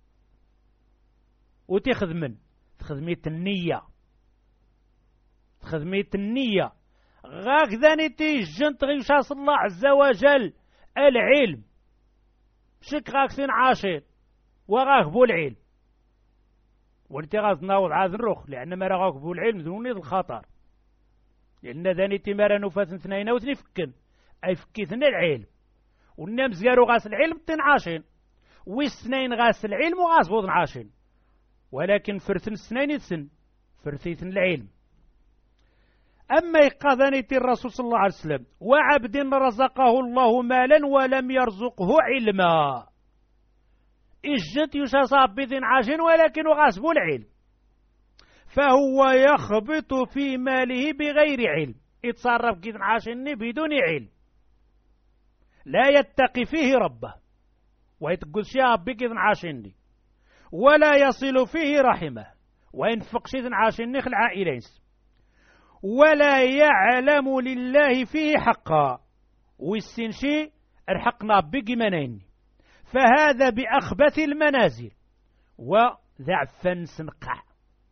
وتخدمن تخدمية النية غاك ذاني تيجنت غيشاص الله عز وجل العلم شك غاكسين عاشين وغاك بو العلم وانت غاز ناوض عاز نروخ لأن ما غاك بو العلم ذوني الخطر لأن ذاني تمارا نفات اثنين وثني فكن أي فكيثنا العلم والنامز قالوا غاس العلم تنعاشين والسنين غاس العلم وغاس بوضن عاشين ولكن فرثن السنين يتسن فرثيثن العلم. أما يقاذني الرسول صلى الله عليه وسلم وعبد رزقه الله مالا ولم يرزقه علما إجت يشاصاب بذن عاشين ولكن غاسب العلم فهو يخبط في ماله بغير علم يتصرف كذن عاشين بدون علم لا يتقي فيه ربه ويتقل شاب بكذن عاشين ولا يصل فيه رحمه وينفق شذن عاشين خلع إليس ولا يعلم لله فيه حقا والسنشي الحقنا بقمنين فهذا بأخبث المنازل وذعفا سنقع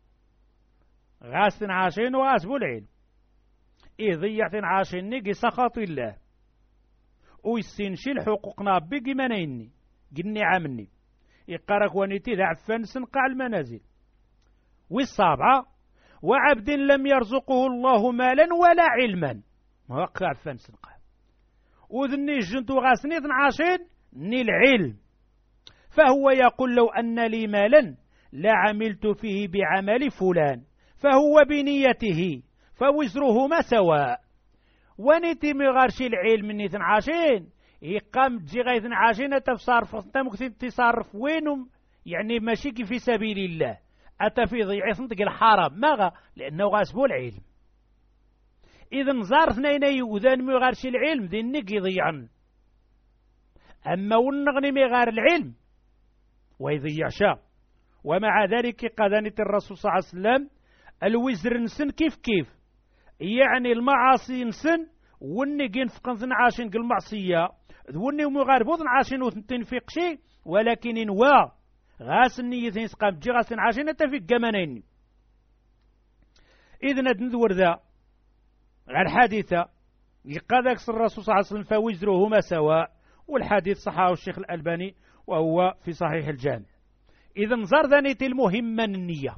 غاسن عاشين واسبو العلم ضيعتن عاشين نقي سخط الله ويسنشي الحقوقنا بقمنين قلني عامني يقارك ونيتي ذعفا سنقع المنازل. والسابعة وعبد لم يرزقه الله مالا ولا علما ما وقع فنسنقع وذني جنت غاسني عاشين ني العلم فهو يقول لو أن لي مالا لعملت فيه بعمل فلان فهو بنيته فوزرهما سواء ونيتي مغارشي العلم من نيثن عاشين يقام تجي غايثن عاشين تفصرف انت ممكن تصرف وينهم يعني ماشي في سبيل الله أتى في ضيعي صندق الحرام ماغا لأنه غاسبو العلم إذا زار اثنين يوذان مغارشي العلم ذي النق يضيعن أما ونغني مغار العلم ويضيع شا. ومع ذلك قدانة الرسول صلى الله عليه وسلم الوزر نسن كيف يعني المعاصي نسن ونقين فقنثن عاشين المعصية وني مغاربوذن عاشين وتنفيق شيء ولكن انوا غاس النية يسقام جي غاس عاشين تفيق قمانين. إذن ندور ذا غير حادثة يقادك الرسول صلى الله عليه وسلم فوزرهما سواء والحديث صححه الشيخ الألباني وهو في صحيح الجامع. إذن زار ذانيت المهمة النية.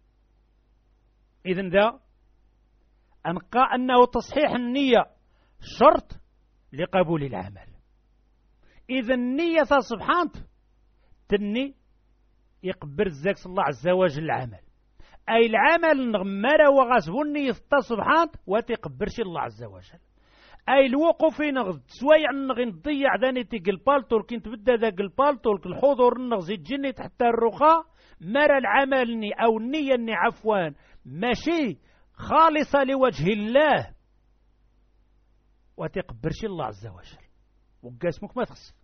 إذن ذا أنقى أنه تصحيح النية شرط لقبول العمل. إذن النية سبحانه تني يقبر الزاك الله عز وجل العمل أي العمل نغمر وغاسبني سبحانه وتقبرش الله عز وجل أي الوقوف نغض سوايع نغي نضيع ذاني تيق البالتول كنت بدا ذاك البالتول الحضور نغزي تجني تحت الرخاء مرى العمل أو النية عفوان ماشي خالصة لوجه الله وتقبرش الله عز وجل وقاسمك ما تخص.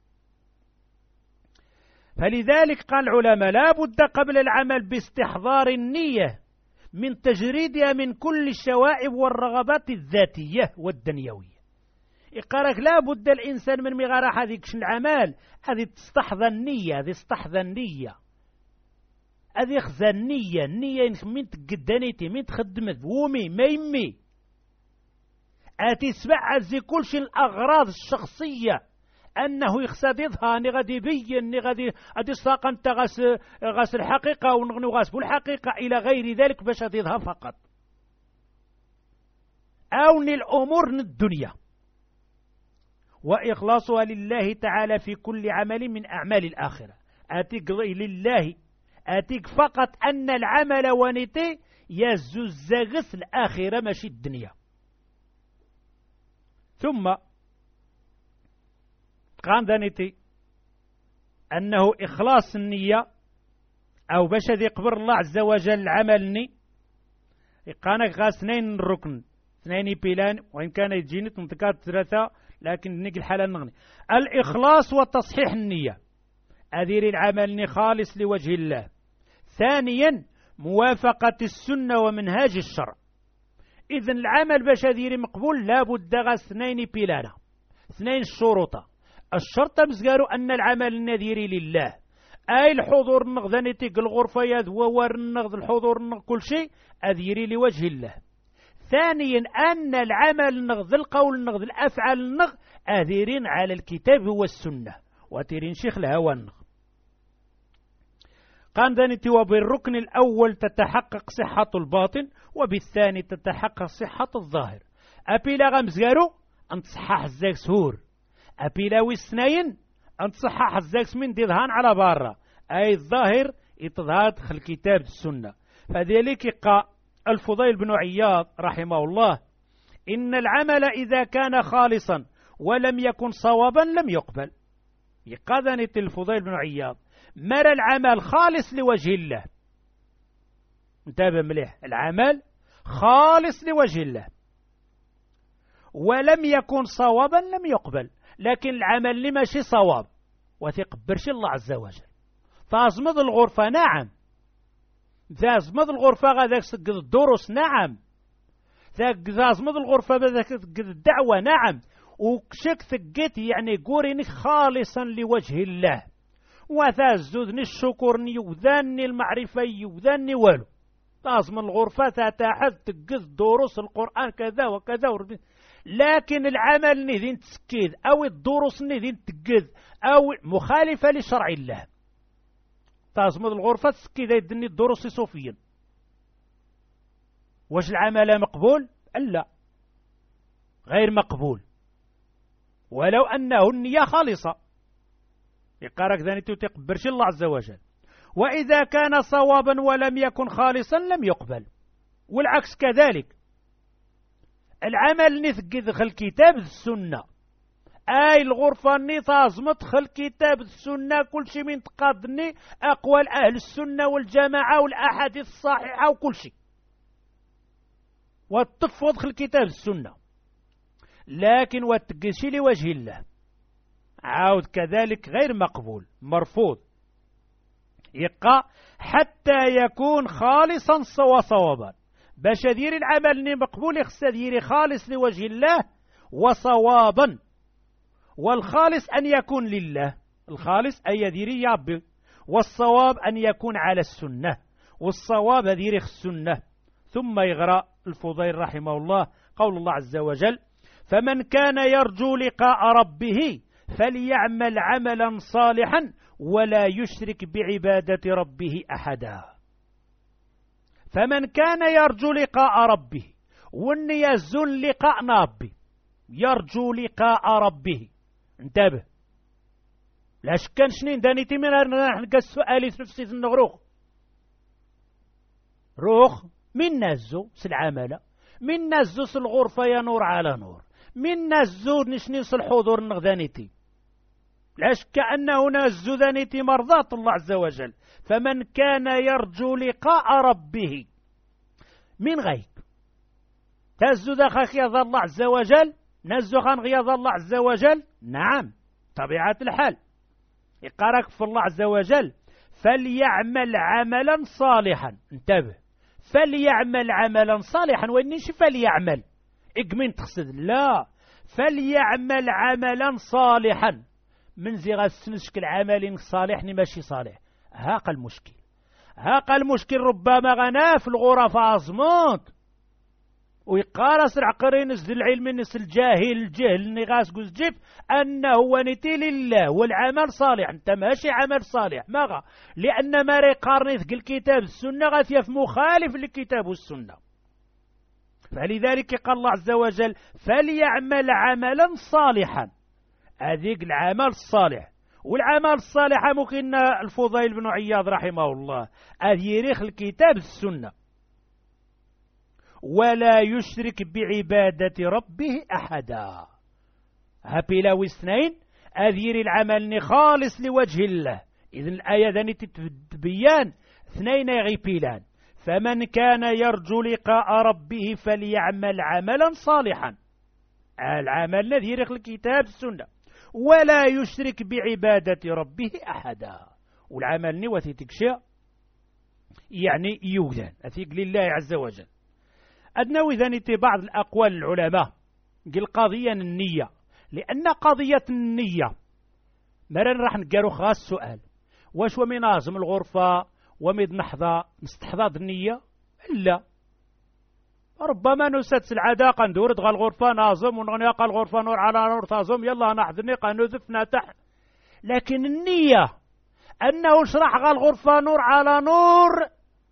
فلذلك قال العلماء لا بد قبل العمل باستحضار النية من تجريدها من كل الشوائب والرغبات الذاتية والدنيوية. يقارك لا بد الإنسان من مغارة هذيك العمل هذه تستحضر النية، هذه تستحضر النية، هذه خزى النية من تقدانيتي من تخدمت ومي ما يمي أتسمع عزي كل شيء الأغراض الشخصية أنه يخسد يظهر ني غادي يبين ني غادي ساق أنت غاس الحقيقة ونغني غاس بالحقيقة إلى غير ذلك باش غادي يظهر فقط أو الأمور الدنيا. وإخلاصها لله تعالى في كل عمل من أعمال الآخرة. أتيك لله أتيك فقط أن العمل ونتي يزوز غس الآخرة ماشي الدنيا. ثم قام دانيتي أنه إخلاص النية أو باش يقبر الله عز وجل عملني يقانك غا اثنين الركن اثنين بيلان وإن كان يجيني تنتقاد ثلاثة لكن نيك الحالة نغني الإخلاص وتصحيح النية أدير العمل خالص لوجه الله. ثانيا موافقة السنة ومنهاج الشرع. إذن العمل باش أدير مقبول لابد غا اثنين بيلانا اثنين الشروطة. الشرط مزقارو أن العمل النذير لله أي الحضور النغذ نتيق الغرفة يذوور النغذ الحضور النغذ كل شيء أذيري لوجه الله. ثانيا أن العمل النغذ القول النغذ الأفعال النغذ أذيرين على الكتاب والسنة وتيرين شيخ الهوى النغذ. قام ذنتي وبالركن الأول تتحقق صحة الباطن وبالثاني تتحقق صحة الظاهر. أبيلا غمزقارو أن تصحح الزاك سهور أبيلا ويسنين أن تصحح الزاك من ديظهان على بارة أي الظاهر يتظهر دخل الكتاب السنة. فذلك قال الفضيل بن عياض رحمه الله إن العمل إذا كان خالصا ولم يكن صوابا لم يقبل. يقاذني الفضيل بن عياض مر العمل خالص لوجه الله انتبه مليح العمل خالص لوجه الله ولم يكن صوابا لم يقبل. لكن العمل اللي ماشي صواب وتقبرش الله عز وجل فازمض الغرفة نعم تازمض الغرفة غاداك تقد الدروس نعم تازمض الغرفة غاداك تقد الدعوة نعم وكشك ثقيت يعني قورينك خالصا لوجه الله وثازدني الشكرني وذاني المعرفة وذاني والو تازم الغرفة تتاحد تقد دروس القرآن كذا وكذا لكن العمل نذين تسكيد أو الدروس نذين تقد أو مخالفة لشرع الله تازم الغرفة تسكيد يدني الدروس صوفيا واش العمل مقبول؟ لا غير مقبول ولو أنه النية خالصة يقارك ذاني تقبرش الله عز وجل. وإذا كان صوابا ولم يكن خالصا لم يقبل. والعكس كذلك العمل نثقذ خل كتاب السنة أي الغرفة نتازمت خل كتاب السنة كل شيء من تقاضني أقوال أهل السنة والجماعة والأحاديث الصحيحة وكل شيء وتفض خل كتاب السنة لكن وتقشي لوجه الله عاود كذلك غير مقبول مرفوض. يقع حتى يكون خالصا وصوابا باش دير العمل مقبول يخص ديري خالص لوجه الله وصوابا. والخالص أن يكون لله الخالص أن يديري يعبي والصواب أن يكون على السنة والصواب ديري السنة. ثم يغرى الفضيل رحمه الله قول الله عز وجل فمن كان يرجو لقاء ربه فليعمل عملا صالحا ولا يشرك بعبادة ربه أحدا. فمن كان يرجو لقاء ربه وان يزن لقاء ربه يرجو لقاء ربه انتبه لاش كان شنين دانيتي من نلقى السؤال في نفسي النغروخ روخ من نزو سالعمل من نزو سالغرفة يا نور على نور من نزو نشنيس الحضور النغذانيتي لاش كأنه نزو ذانيتي مرضات الله عز وجل. فمن كان يرجو لقاء ربه من غيب تزو دخاك يا الله عز وجل نزخ عن غياظ الله عز وجل؟ نعم، طبيعة الحال. يقارك في الله عز وجل فليعمل عملا صالحا. انتبه، فليعمل عملا صالحا، وإنش فليعمل إقمين تقصد، لا، فليعمل عملا صالحا. من زي سنشك العمل صالح ماشي صالح. هاق المشكل، هاق المشكل. ربما غناه في الغرفة أزموت ويقارس العقرين نسد العلم نس الجهل نغاس قوز جيب أنه ونتي لله والعمل صالح. انت ماشي عمل صالح ماغا، لأن ما ريقارني ثقل الكتاب السنة غاثية في مخالف للكتاب والسنة. فلذلك قال الله عز وجل فليعمل عملا صالحا. هذيك العمل الصالح، والعمل الصالح ممكن الفضيل بن عياض رحمه الله أذيريخ الكتاب السنة. ولا يشرك بعبادة ربه أحدا. هابيلاوي اثنين أذير العمل خالص لوجه الله. إذن الآية ذني تتبيان اثنين يغيبيلان. فمن كان يرجو لقاء ربه فليعمل عملا صالحا. العمل الذي يرخ الكتاب السنة. ولا يشرك بعبادة ربه أحدا. والعمل نوثي تكشى يعني يوذان أثيق لله عز وجل. أدنوي ذنتي بعض الأقوال العلماء قل قضية النية، لأن قضية النية مرن راح نقارو خاص سؤال واش ومن نازم الغرفة ومن نحظى نستحضاض النية؟ لا، ربما نسات العداقة ندور دغا الغرفة نازم ونغنيق الغرفة نور على نور تازم يلا نحضني قنوذف ناتح. لكن النية أنه شرح غا الغرفة نور على نور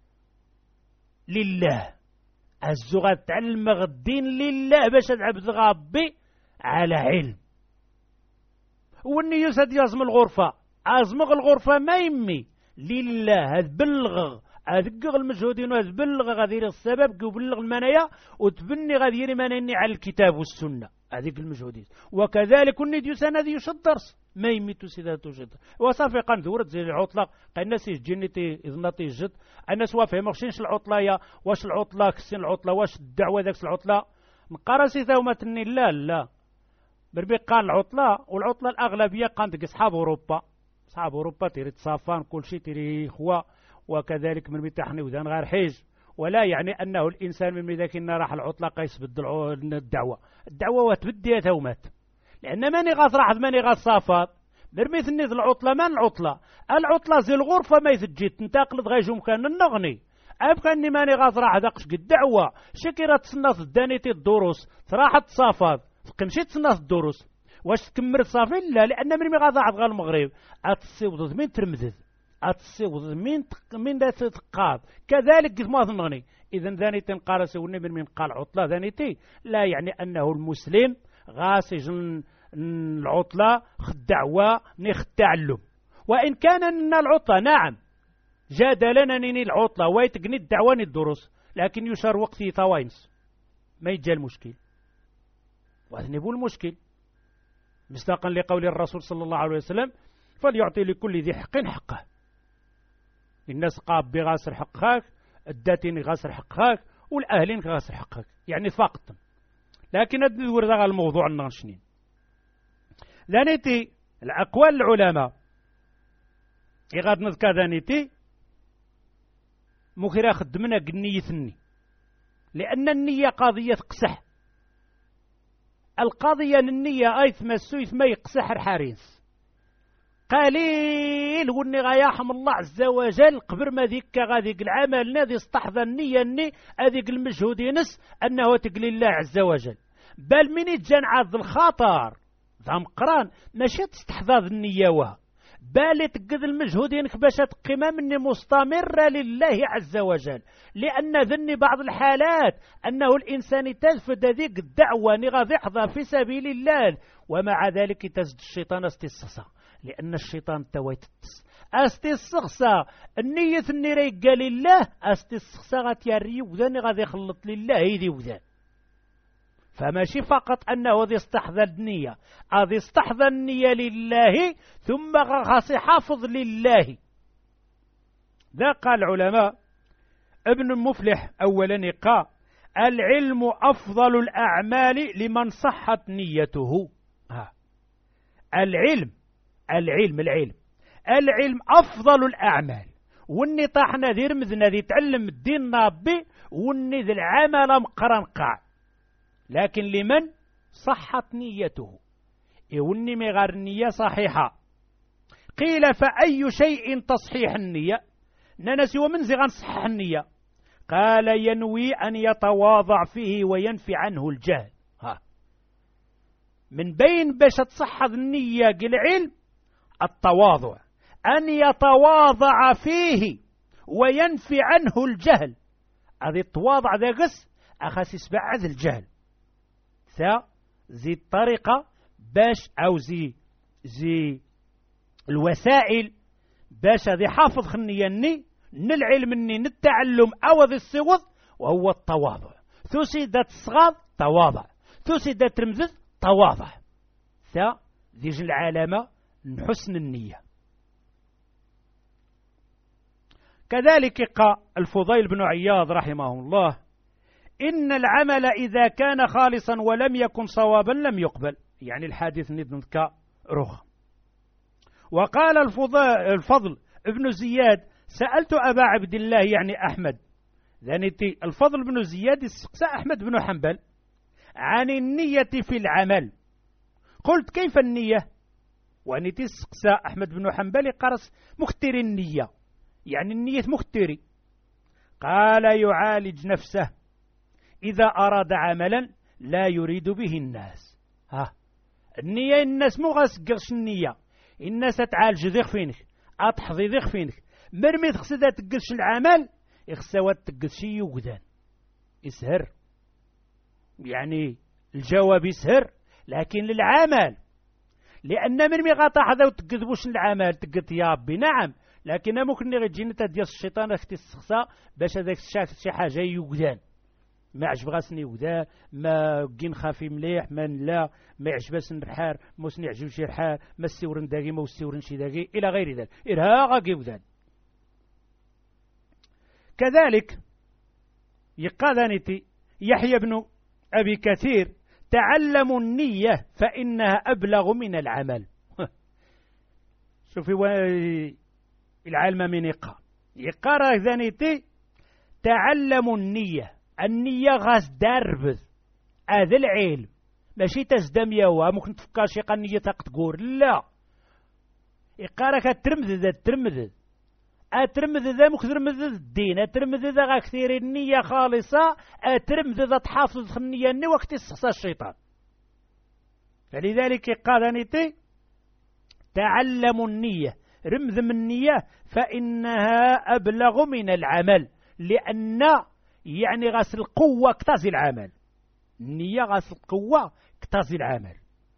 لله، الزغة تعلم الدين لله باش تعبد غابي على علم. والنية ساد يزم الغرفة أزمغ الغرفة ما يمي لله، هذ بلغ أذكر المجهودين وهذ بلغ غادير السبب وبلغ المنايا وتبني غادير مناني على الكتاب والسنة هذيك المجهودين. وكذلك النديو سنة ذي يشد درس ما يميتو سيدا توجد وصافي قندورت زي العطلة الناس يجنتي إذناتي جد الناس وافهم مخشينش العطلة واش العطلة كسين العطلة واش الدعوة ذاك العطلة مقارسي ثومة لا بربي قال العطلة، والعطلة الأغلبية قاندك أصحاب أوروبا تيري تصافان كل شيء تيري إخوة، وكذلك من متاحني وذان غير حيج. ولا يعني أنه الإنسان من ذاك إن راح العطلة قيس الدعوة وتبدي ثومات، لأن ماني غاص راح ماني غاص صافات برميث النيذ العطلة من العطلة زي الغرفة ما يثجيت تنتقل غيجو مكان النغني أبقى أني ماني غاص راح داقش الدعوة شكرا تصنف الدانيتي الدروس تراحت صافات تقمشي تصنف الدروس واش تكمل صافي؟ لا، لأن من غاص راح غا المغرب أتصيوض من ترمذذ أتصيوض من ذات تقاض كذلك قسم نغني. إذن ذانيتي نقال سوني من قال عطلة ذانيتي لا يعني أنه المسلم غاسج العطلة الدعوة نخ التعلم. وإن كان أن العطلة نعم جادلنا نيني العطلة ويتقني الدعوة الدروس، لكن يشار وقتي ثوانس ما يجي المشكل وأذنبوا المشكل مصداقا لقول الرسول صلى الله عليه وسلم فليعطي لكل ذي حق حقه. الناس قاب بغاسر حقك الداتين غاسر حقك والأهلين غاسر حقك يعني فقط. لكن ندور ذا الموضوع النغشنين ذانيتي الأقوال العلماء يغاد نذكر ذانيتي مخيرا خدمنا قنية ثني، لأن النية قضية قسح. القضية النية أيث مسويث ما يقسح الحارس قليل وني غياحم الله عز وجل قبر ما ذيك غاديك العمل نادي استحضى النية الني هذيك المجهود ينس أنه تقلي الله عز وجل. بل من يتجان عاد الخاطر ذا مقران ماشي تستحضى النية وها بل تقد المجهود ينك باش تقيمة مني مستمرة لله عز وجل. لأن ذني بعض الحالات أنه الإنسان تزفد ذيك الدعوة نغاذ يحظى في سبيل الله ومع ذلك تزد الشيطان استيصصا، لأن الشيطان تويت استيصصا النية النيري قال لله استيصصا غتياري وذاني غادي يخلط لله يدي وذان. فماشي فقط أنه ذي استحضى النية أذي استحضى النية لله ثم غاصي حافظ لله. ذا قال العلماء ابن المفلح أولا قال العلم أفضل الأعمال لمن صحت نيته. العلم أفضل الأعمال، وني طاحنا ذي رمزنا ذي تعلم الدين نابي، وني ذي العمل مقرنقع، لكن لمن صحت نيته، وني مغار النية صحيحة. قيل فأي شيء تصحيح النية؟ ننسي ومن زي غنصحح النية؟ قال ينوي أن يتواضع فيه وينفي عنه الجهل. من بين باش تصحح النية العلم التواضع، أن يتواضع فيه وينفي عنه الجهل. هذه التواضع ذا قس أخاس يسبعد الجهل. زي الطريقة باش أو زي الوسائل باش هذه حافظ خنية العلم التعلم أو ذي الصغض، وهو التواضع. ثسيدة الصغاض تواضع، ثسيدة ترمزز تواضع. ذي العلامة حسن النية. كذلك قال الفضيل بن عياض رحمه الله: إن العمل إذا كان خالصا ولم يكن صوابا لم يقبل، يعني الحديث ندنك رخ. وقال الفضل ابن زياد: سألت أبا عبد الله يعني أحمد، ذنتي الفضل بن زياد استقسى أحمد بن حنبل عن النية في العمل. قلت: كيف النية؟ ونتي استقسى أحمد بن حنبل قرص مختر النية، يعني النية مختري. قال: يعالج نفسه إذا أراد عملا لا يريد به الناس. النية الناس مو غاسقرش النية، الناس تعالج ذيخ فينك، أتحظي ذيخ فينك، مرمي تخصدها تقلش العمل يخسوات تقلش شي يوقدان يسهر، يعني الجواب يسهر لكن للعمل، لأن مرمي غاطاحظة وتقذبوش العمل تقلت يا ربي نعم، لكن ممكن نغجينا تديس الشيطان اختي السخصة باش هذاك شي حاجة يوقدان ما عجب غاسني ودا، ما كين خافي مليح، ما يعجبس الحار، موسني يعجب شي الحار، ما السورن داقي ما السورن شي داقي إلى غير ذلك، إرهاق قيودان. كذلك يقاذنتي يحيى بن أبي كثير: تعلموا النية فإنها أبلغ من العمل. شوفي العلم من يقرأ ذنتي تعلموا النية غاس دربذ هذا العلم ماشي تزدم يوا ممكن تفكر شي قنية تقول لا يقارك الترمذ ذا ممكن ترمذ الدين، الترمذ ذا غا كثير النية خالصة، الترمذ ذا تحافظ النية الني وقت استخصى الشيطان. فلذلك قال نيتي تعلموا النية رمذ من النية فإنها أبلغ من العمل، لأن يعني غاس القوة كتازي العمل، النية غاس القوة كتازي العمل.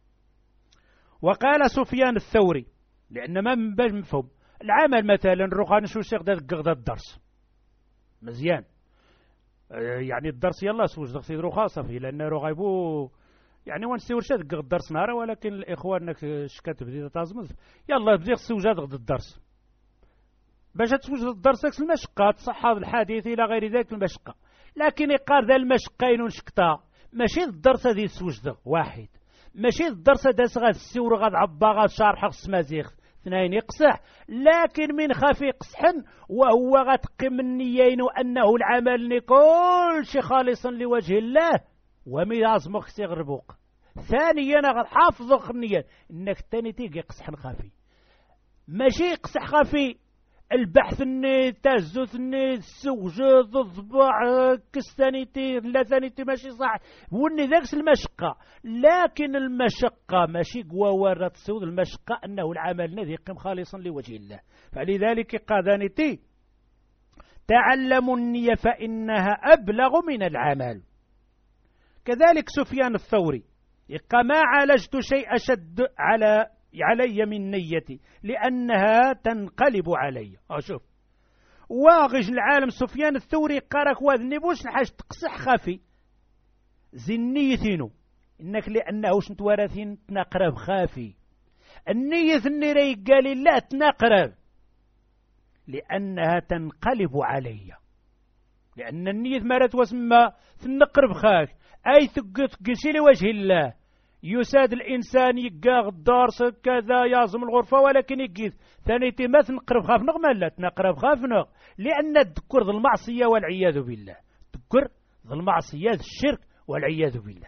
وقال سفيان الثوري: لأن ما من باش مفهوم العمل مثلا روخان شو شيخ قغدا الدرس مزيان، يعني الدرس يلا سوج دغسي روخا صافي، لأن روغايبو يعني وان سيور شاد قغد الدرس نهار، ولكن الإخوان انك شكات بديت تازمز يلا بدي سوجات غد الدرس باش تسوج الدرس اكس المشقة تصحى الحديث إلى غير ذلك المشقة، لكن يقال ذا المشقين ونشكتا ماشي الدرس هذه سوج واحد، ماشي الدرس هذا غاد السور غاد عبا غاد شارح خصمازيخ اثنين يقصح، لكن من خافي قصحن وهو غتقم النيين وأنه العمل كل شي خالصا لوجه الله ومن عزمك سيغربوك. ثانيا غاد حافظ النية انك تاني تيجي قصحن خافي، ماشي قصح خافي البحث الني تهزث الني السوجد الضبع كستانيتي لا ثانيتي ماشي صح وني ذاكس المشقة، لكن المشقة ماشي قوى ورد السود، المشقة أنه العمل الذي يقيم خالصا لوجه الله. فلذلك قادنتي تعلموا النية فإنها أبلغ من العمل. كذلك سفيان الثوري: ما عالجت شيء أشد علي من نيتي لأنها تنقلب علي. شوف واغج العالم سفيان الثوري قارك واذنبوش الحاج تقصح خافي زي النيتينو إنك لأنه شنت وراثين تنقرب خافي النية النيري قال لا تنقرب لأنها تنقلب علي. لأن النية مرات وسمى تنقرب خاك أي تقشي لوجه الله. يساد الإنسان يقاغ الدار كذا يازم الغرفة ولكن يقيث ثاني ما تنقرب خاف نغ لا تنقرب خاف نغ، لأن الذكر ذو المعصية والعياذ بالله، الذكر ذو المعصية الشرك والعياذ بالله.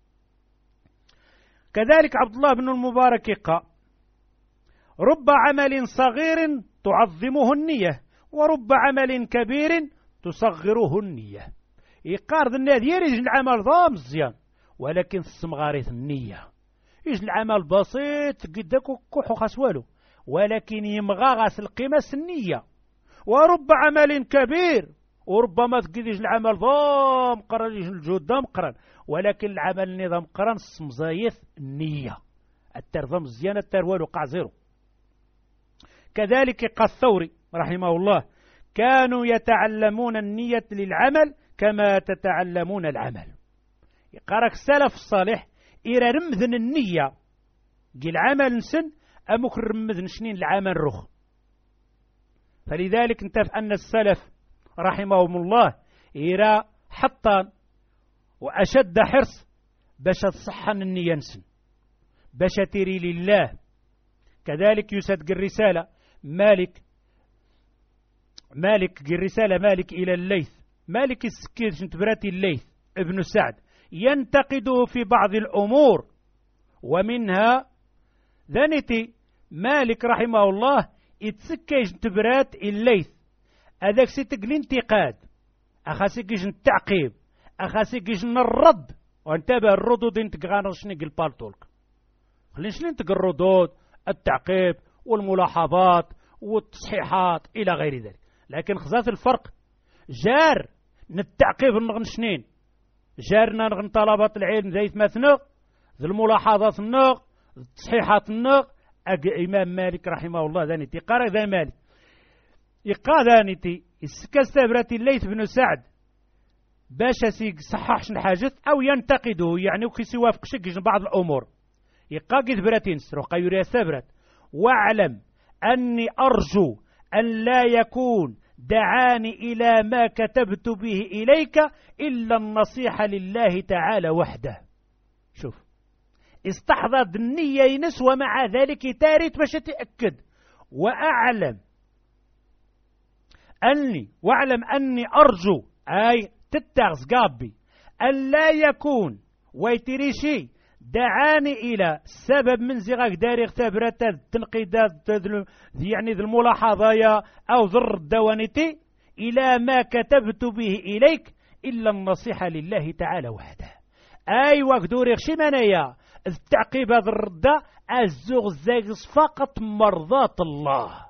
كذلك عبد الله بن المبارك قال: رب عمل صغير تعظمه النية ورب عمل كبير تصغره النية. يقارض الناس يريج العمل ضام مزيان ولكن السمغاريث النية، يجي العمل بسيط قدك كوحو خسوالو ولكن يمغى غاس القيمة النية. ورب عمل كبير، وربما تقديش العمل ضام قرن يجي الجهد ضام قرن ولكن العمل النظام قرن السمزايث النية. الترضم مزيان التروال وقع زيرو. كذلك قال الثوري رحمه الله: كانوا يتعلمون النية للعمل كما تتعلمون العمل. يقارك السلف الصالح إلى رمذن النية قي العمل نسن أمك رمذن شنين العمل رخ. فلذلك انتف أن السلف رحمهم الله إلى حطا وأشد حرص باش تصحن النية نسن باش تري لله. كذلك يصدق الرسالة مالك الرسالة مالك إلى الليث، مالك السكير شنتبراتي الليث ابن سعد ينتقده في بعض الأمور، ومنها ذنتي مالك رحمه الله يتسكيش تبرات الليث هذاك سيتق الانتقاد أخاسيكيش التعقيب أخاسيكيش الرد. وانتبه الردود انت غانا شنيق البالتولك خلينا شنيق الردود التعقيب والملاحظات والتصحيحات إلى غير ذلك. لكن خزات الفرق جار نتعقيب النغن شنين جارنا نغن طلبات العلم زي مثنغ ذي الملاحظات النغ التصحيحات النغ. إمام مالك رحمه الله ذانيتي قارئ ذا مالك يقا ذانيتي السكستبرتي الليث بن سعد باش صححش الحاجة أو ينتقده يعني وكيس يوافق شكش بعض الأمور. يقا قد براتين سروقا يريا سبرت: واعلم أني أرجو أن لا يكون دعاني إلى ما كتبت به إليك إلا النصيحة لله تعالى وحده. شوف استحضر النية ينس ومع ذلك تاريت باش تأكد واعلم أني أرجو أي تتغز قابي أن لا يكون ويتريشي دعاني إلى سبب من زغاك داري اختبرت التنقيدات يعني ذي الملاحظة أو ذر الدوانتي إلى ما كتبت به إليك إلا النصيحة لله تعالى وحده. أي وقدوري خشمانيا التعقيب هذا الردة الزغ زاغز فقط مرضات الله.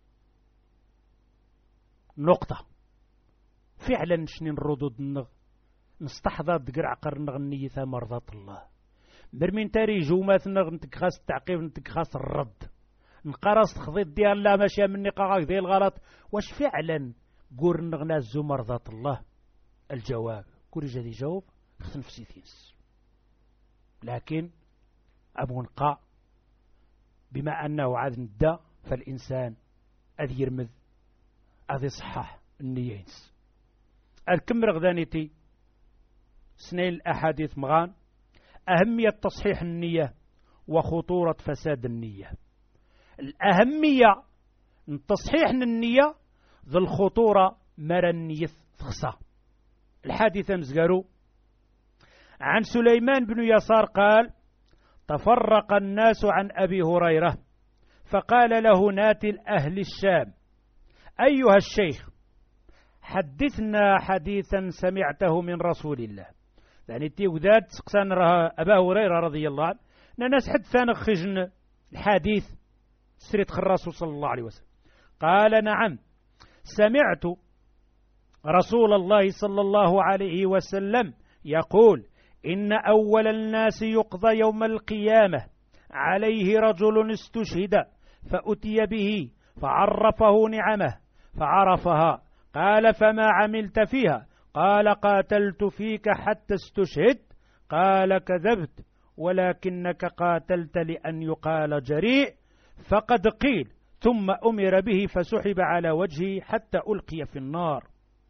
نقطة. فعلا شنين الردود النغ نستحضر دقر عقر النغ النية مرضات الله. مرمين تاري جومات نغ نتكخاس التعقيب نتكخاس الرد نقرص تخضيط ديال لا ماشية مني قاقاك ديال الغلط. واش فعلا قور النغ نازو مرضات الله؟ الجواب كل جدي جاوب خصن في سيثينس. لكن أبو نقا بما أنه عاد ندى فالإنسان أذ يرمذ أذ يصحح النيينس. الكم رغدانيتي سنين الأحاديث مغان أهمية تصحيح النية وخطورة فساد النية. الأهمية من تصحيح النية ذو الخطورة مرى النية تخصى. الحادثة مزقارو عن سليمان بن يسار قال: تفرق الناس عن أبي هريرة فقال له ناتل أهل الشام: أيها الشيخ حدثنا حديثا سمعته من رسول الله. يعني تيوذات سقسان أبا هريرة رضي الله عنه ناس حدثان خجن الحديث سريت الرسول صلى الله عليه وسلم. قال: نعم سمعت رسول الله صلى الله عليه وسلم يقول: إن أول الناس يقضى يوم القيامة عليه رجل استشهد فأتي به فعرفه نعمه فعرفها. قال: فما عملت فيها؟ قال: قاتلت فيك حتى استشهد. قال: كذبت ولكنك قاتلت لأن يقال جريء. فقد قيل ثم أمر به فسحب على وجهه حتى ألقي في النار.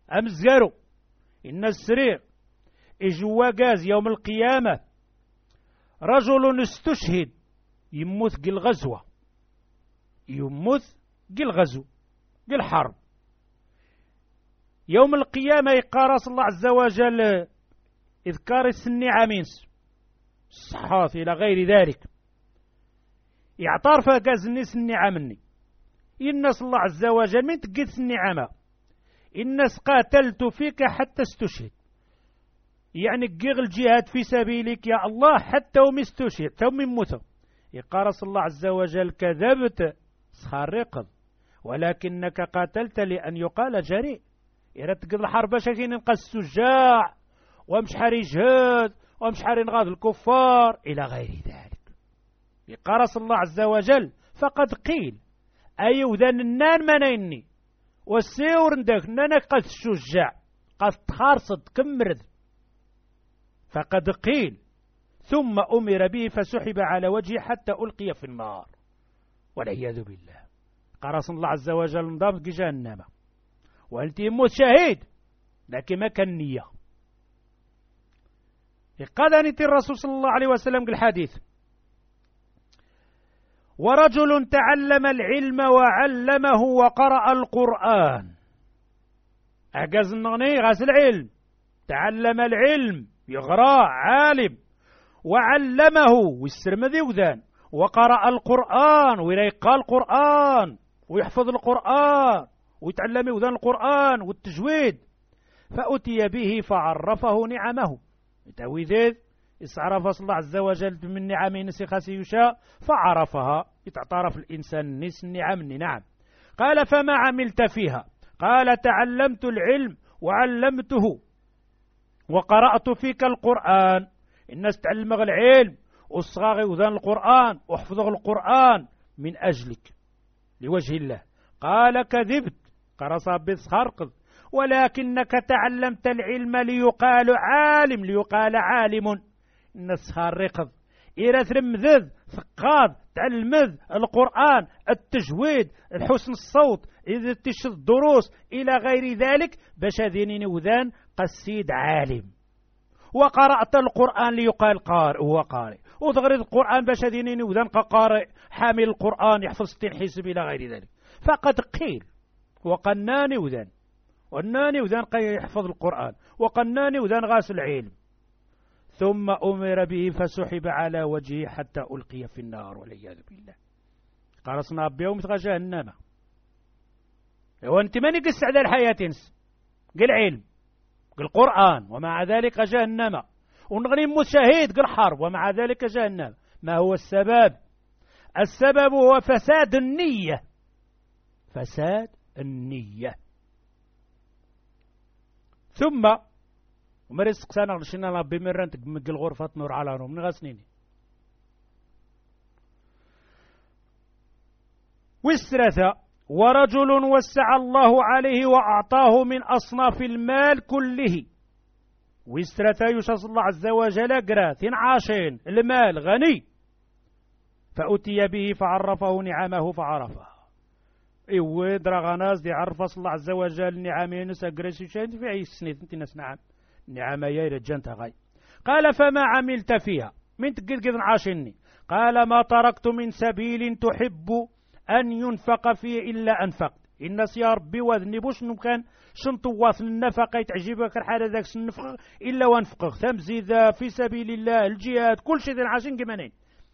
أمزقرو إن السرير إجوا قاز يوم القيامة رجل استشهد يموت قل غزوة، يموت قل غزو قل حرب. يوم القيامة يقارس الله عز وجل إذكار النعمينس الصحات إلى غير ذلك، يعترف قاز الناس النعمني الناس الله عز وجل من تقيت النعمة الناس قاتلت فيك حتى استشهد، يعني قيغ الجهاد في سبيلك يا الله حتى ومستشهد ثم يموت. يقارس الله عز وجل كذبت سخارقض ولكنك قاتلت لأن يقال جريء. يرتقض الحرب شاكين نقى السجاع ومش حاري جهاد ومش حاري نغاض الكفار إلى غير ذلك. يقارس الله عز وجل فقد قيل أي وذن النان منيني والسيور ندك نانا قد الشجاع قد تخارصد كمرد. فقد قيل ثم أمر به فسحب على وجهه حتى ألقي في النار والعياذ بالله. قرص الله عز وجل نضام جهنم وأنت يموت شهيد لكن ما كان نية. قال أنت الرسول صلى الله عليه وسلم الحديث ورجل تعلم العلم وعلمه وقرأ القرآن. أجاز النغني غاس العلم، تعلم العلم يغرى عالم، وعلمه والسرمذي وذان، وقرأ القرآن ويقال القرآن ويحفظ القرآن ويتعلم وذان القرآن والتجويد. فأتي به فعرفه نعمه يتويذ استعرف الله عز وجل من نعمه نسخاسي يشاء فعرفها يتعترف الإنسان نس النعم نعم. قال فما عملت فيها؟ قال تعلمت العلم وعلمته وقرأت فيك القرآن. الناس تعلم العلم والصغاغي وذان القرآن واحفظوا القرآن من أجلك لوجه الله. قال كذبت قرصا بسخرقض ولكنك تعلمت العلم ليقال عالم ليقال عالم. الناس خارقض إيرا ثرمذذ ثقاض تعلمذ القرآن التجويد الحسن الصوت إذا تشد الدروس إلى غير ذلك باش هذين وذان قصيد عالم. وقرأت القرآن ليقال قارئ هو قارئ وتغرد القرآن باش هذين وذان قارئ حامل القرآن يحفظ 60 حزب إلى غير ذلك. فقد قيل وقناني وذان والناني وذان يحفظ القرآن وقناني وذان غاس العلم. ثم أمر به فسحب على وجهه حتى ألقي في النار والعياذ بالله. قرصنا بيوم مثل جهنم. وانت ماني قس على الحياة قل علم قل قرآن ومع ذلك جهنم ونغني مشاهد قل حرب ومع ذلك جهنم. ما هو السبب؟ السبب هو فساد النية. فساد النية. ثم ومرس قسانا غشنا ربي مرن تقمق الغرفة نور على نور من غسنيني والثلاثة ورجل وسع الله عليه وأعطاه من أصناف المال كله. والثلاثة يشاس الله عز وجل قرات عاشين المال غني فأتي به فعرفه نعمه فعرفه. إيوه دراغاناز دي عرف الله عز وجل نعمين سأقرسي شاين في عيس سنيت انت ناس نعم نعم يا رجانت غاي. قال فما عملت فيها؟ من تقل قذن عاشني؟ قال ما تركت من سبيل تحب أن ينفق فيه إلا أنفقت. الناس يا ربي وذني بوش كان شنطواث النفقة يتعجبك الحالة ذاك النفق إلا وانفقه ثمزيد في سبيل الله الجهاد كل شيء ذن عاشن كمانين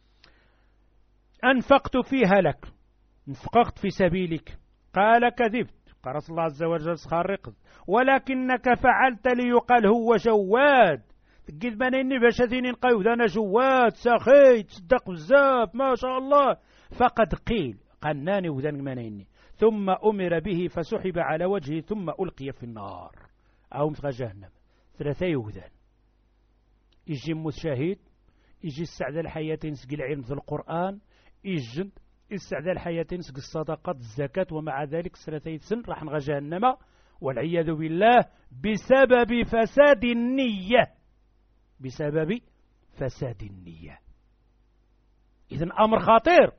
أنفقت فيها لك انفقت في سبيلك. قال كذبت قرص الله عز وجل سخارقض ولكنك فعلت ليقال هو جواد. تقيد بانيني باش هذين نقايو ذانا جواد سخي تصدق بزاف ما شاء الله. فقد قيل قناني وذان منيني. ثم أمر به فسحب على وجهه ثم ألقي في النار أو مثل جهنم. ثلاثة يوذان يجي مشاهد يجي السعد الحياة نسقي العلم في القرآن يجي السعد الحياة نسقي الصدقات الزكاة ومع ذلك ثلاثة سن راح نغى جهنم والعياذ بالله بسبب فساد النية. بسبب فساد النية. إذن أمر خطير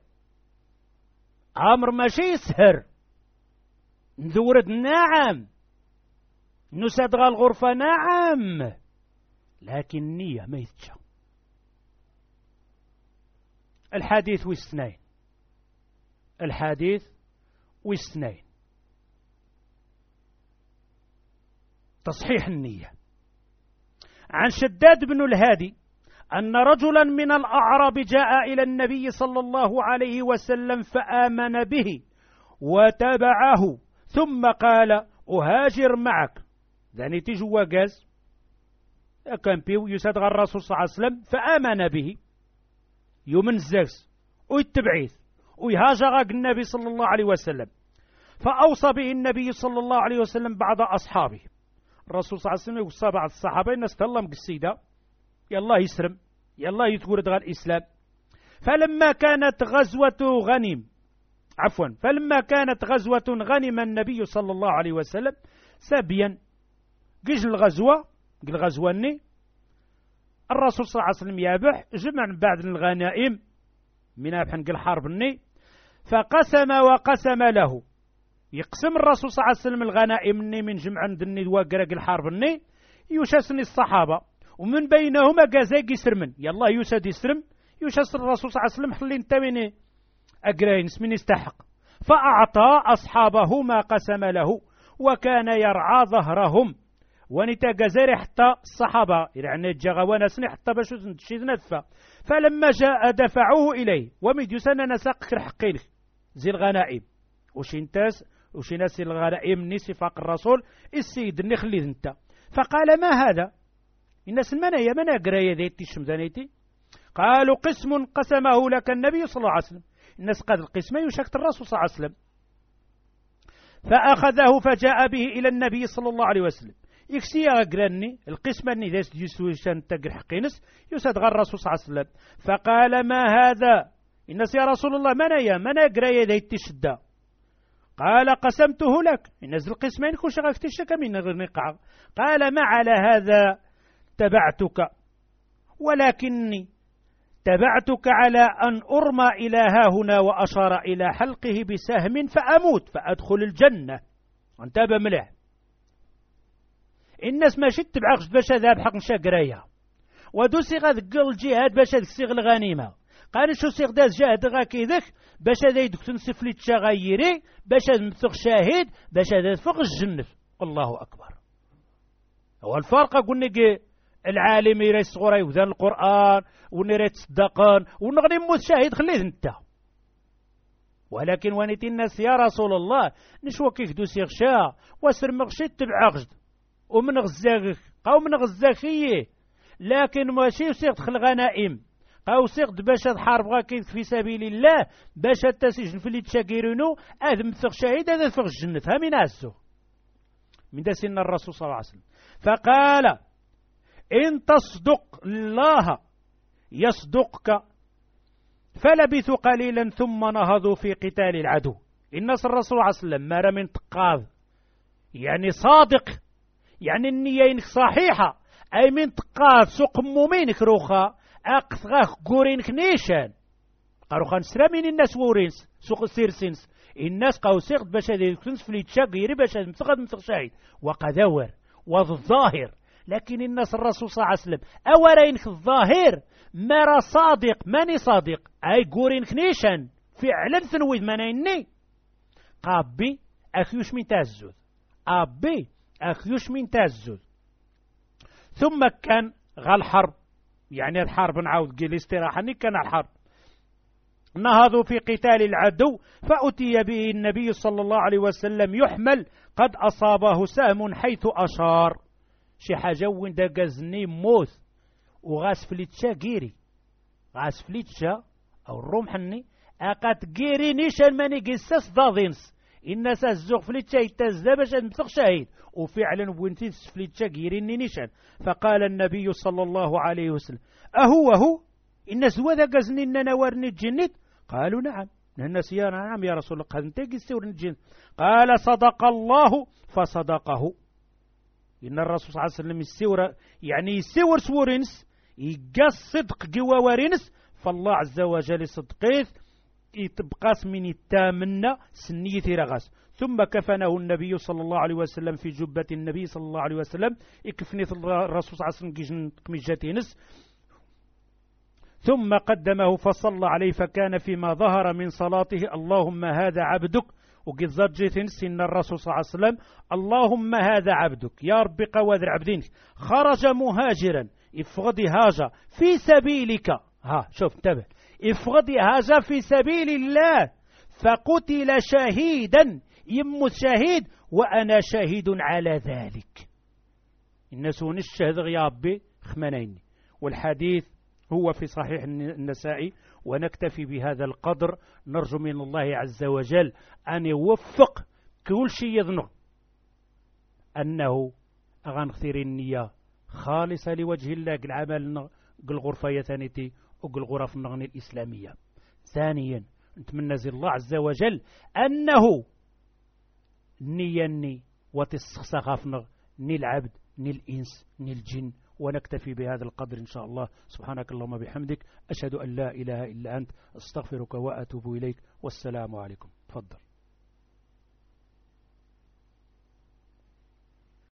أمر ماشي سهر نذورد نعم نسد غا الغرفة نعم، لكن النية ما يتشا. الحديث واثنين، الحديث واثنين. تصحيح النية. عن شداد بن الهادي أن رجلا من الأعراب جاء إلى النبي صلى الله عليه وسلم فآمن به وتبعه، ثم قال أهاجر معك. يعني تجوا قاز كان بيو يسادغ الرسول صلى الله عليه وسلم فآمن به يومن الزاكس ويتبعيث ويهاجر النبي صلى الله عليه وسلم. فأوصى به النبي صلى الله عليه وسلم بعض أصحابه. الرسول صلى الله عليه وسلم يوصى بعض الصحابة الناس تهلم قصيدة يلا يسرم يلا يتقول دغا الإسلام. فلما كانت غزوة غنم النبي صلى الله عليه وسلم سبيا قيج الغزوة الرسول صلى الله عليه وسلم يابح جمع من بعد الغنائم من أبحن قل حرب وقسم له. يقسم الرسول صلى الله عليه وسلم الغنائم من جمع دني وقرق الحرب يشسني الصحابة ومن بينهما قازاق يسرمن يلا يسد يسرم يشس الرسول صلى الله عليه وسلم خلي انت من أقرين اسمين يستحق. فأعطى أصحابه ما قسم له وكان يرعى ظهرهم ونتا قزاري حتى الصحابة يعني جاغوانا سني حتى باش تشيد ندفع. فلما جاء دفعوه إليه ومديوسانا نساق حقين زي الغنائم وشي ناس الغنائم نسي فاق الرسول السيد النخلي انت. فقال ما هذا الناس منا قرايا ذيتي الشمزانيتي. قالوا قسم قسمه لك النبي صلى الله عليه وسلم. الناس قال القسم يشكت الرسول صلى الله عليه وسلم. فأخذه فجاء به إلى النبي صلى الله عليه وسلم. يكسي أقراني القسم أني ذات جسوشان تقر حقينس يسد غير الرسول صلى الله عليه وسلم. فقال ما هذا الناس يا رسول الله منا قرايا ذيتي الشدة. قال قسمته لك الناس القسمين كل شغاك تشك من غير نقع. قال ما على هذا تبعتك ولكني تبعتك على أن أرمى إلى هاهنا وأشار إلى حلقه بسهم فأموت فأدخل الجنة. انتبه مليح الناس ماشي تبعقش باش ذاب حق نشاقريها ودوسي غاد قل الجهاد باش تسيغ الغنيمة. قال شو سيغ داز جاهد غاكيدك باش هذا يدك تنسف لي تشاغيري باش هذا مفق شاهد باش هذا فوق الجنة. الله أكبر. هو الفرق قلنا العالم يرى الصغير يوزن القرآن ونرى تصدقان ونغني موت شاهد خليه انت. ولكن وانيت الناس يا رسول الله نشوى كيف دوسي غشا واسر مغشي تبعغد ومن غزاغ قاو من غزاخيه لكن ماشي وسيغ دخل غنائم قاو سيغ باش حارب غاكيد في سبيل الله باش تسجن في اللي تشاكيرونو هذا مثق شاهد هذا فوق الجنة. ها من هزو من دا سن الرسول صلى الله عليه وسلم. فقال إن تصدق الله يصدقك. فلبثوا قليلا ثم نهضوا في قتال العدو. الناس الرسول صلى الله عليه وسلم ما من تقاض يعني صادق يعني النية صحيحة أي من تقاض سوق مؤمنك روخا أقثغاك قورينك نيشان قالوا خان سلامين الناس وورينس سوق السيرسينس الناس قاو سيغد باش هذا يكونس في الاتشاق يري باش هذا متغد شاهد وقدور والظاهر. لكن الناس الرسول صلى الله عليه وسلم أورينك الظاهر مرا صادق ماني صادق أي قورينك نيشان فعلا ثنويد مانيني قابي أخيوش من تازود أبي أخيوش من تازود. ثم كان الحرب يعني الحرب نعاود قيل استراحة كان الحرب نهضوا في قتال العدو. فأتي به النبي صلى الله عليه وسلم يحمل قد أصابه سهم حيث أشار. شي حاجة وين دا قزني موت وغاس فليتشا قيري غاس فليتشا أو الرمحني أقات قيري نيشان ماني قساس ضاضينس الناس الزوغ فليتشا يتزا باش نمسخ شهيد وفعلا وينتيس فليتشا قيري نيشان. فقال النبي صلى الله عليه وسلم هو الناس هو ذا قزني إننا ورني الجنة. قالوا نعم. الناس يا نعم يا رسول الله قال انت قسورني الجنة. قال صدق الله فصدقه. إن الرسول صلى الله عليه وسلم يسور يعني يسور سورينس يقص صدق جوا ورينس فالله عز وجل صدقيث يتبقاس من التامنة سنية رغاس. ثم كفنه النبي صلى الله عليه وسلم في جبة النبي صلى الله عليه وسلم يكفني الرسول صلى الله عليه وسلم قميجاتينس. ثم قدمه فصلى عليه فكان فيما ظهر من صلاته اللهم هذا عبدك. وقد زرجت سن الرسول صلى الله عليه وسلم اللهم هذا عبدك يا ربي قوادر عبدينك خرج مهاجرا افغضي هاجا في سبيلك. ها شوف انتبه، افغضي هاجا في سبيل الله فقتل شهيدا يموت شهيد وأنا شاهد على ذلك. الناس الشهد غيابي خمنين. والحديث هو في صحيح النسائي. ونكتفي بهذا القدر، نرجو من الله عز وجل أن يوفق كل شيء يظن أنه أغنخثير النية خالصة لوجه الله العمل الغرفة يثانيتي وغرف النغني الإسلامية. ثانيا نتمنى الله عز وجل أنه نيني وتسخسخفنا ني العبد ني الإنس ني الجن. ونكتفي بهذا القدر إن شاء الله. سبحانك اللهم بحمدك أشهد أن لا إله إلا أنت أستغفرك وأتوب إليك والسلام عليكم. تفضل.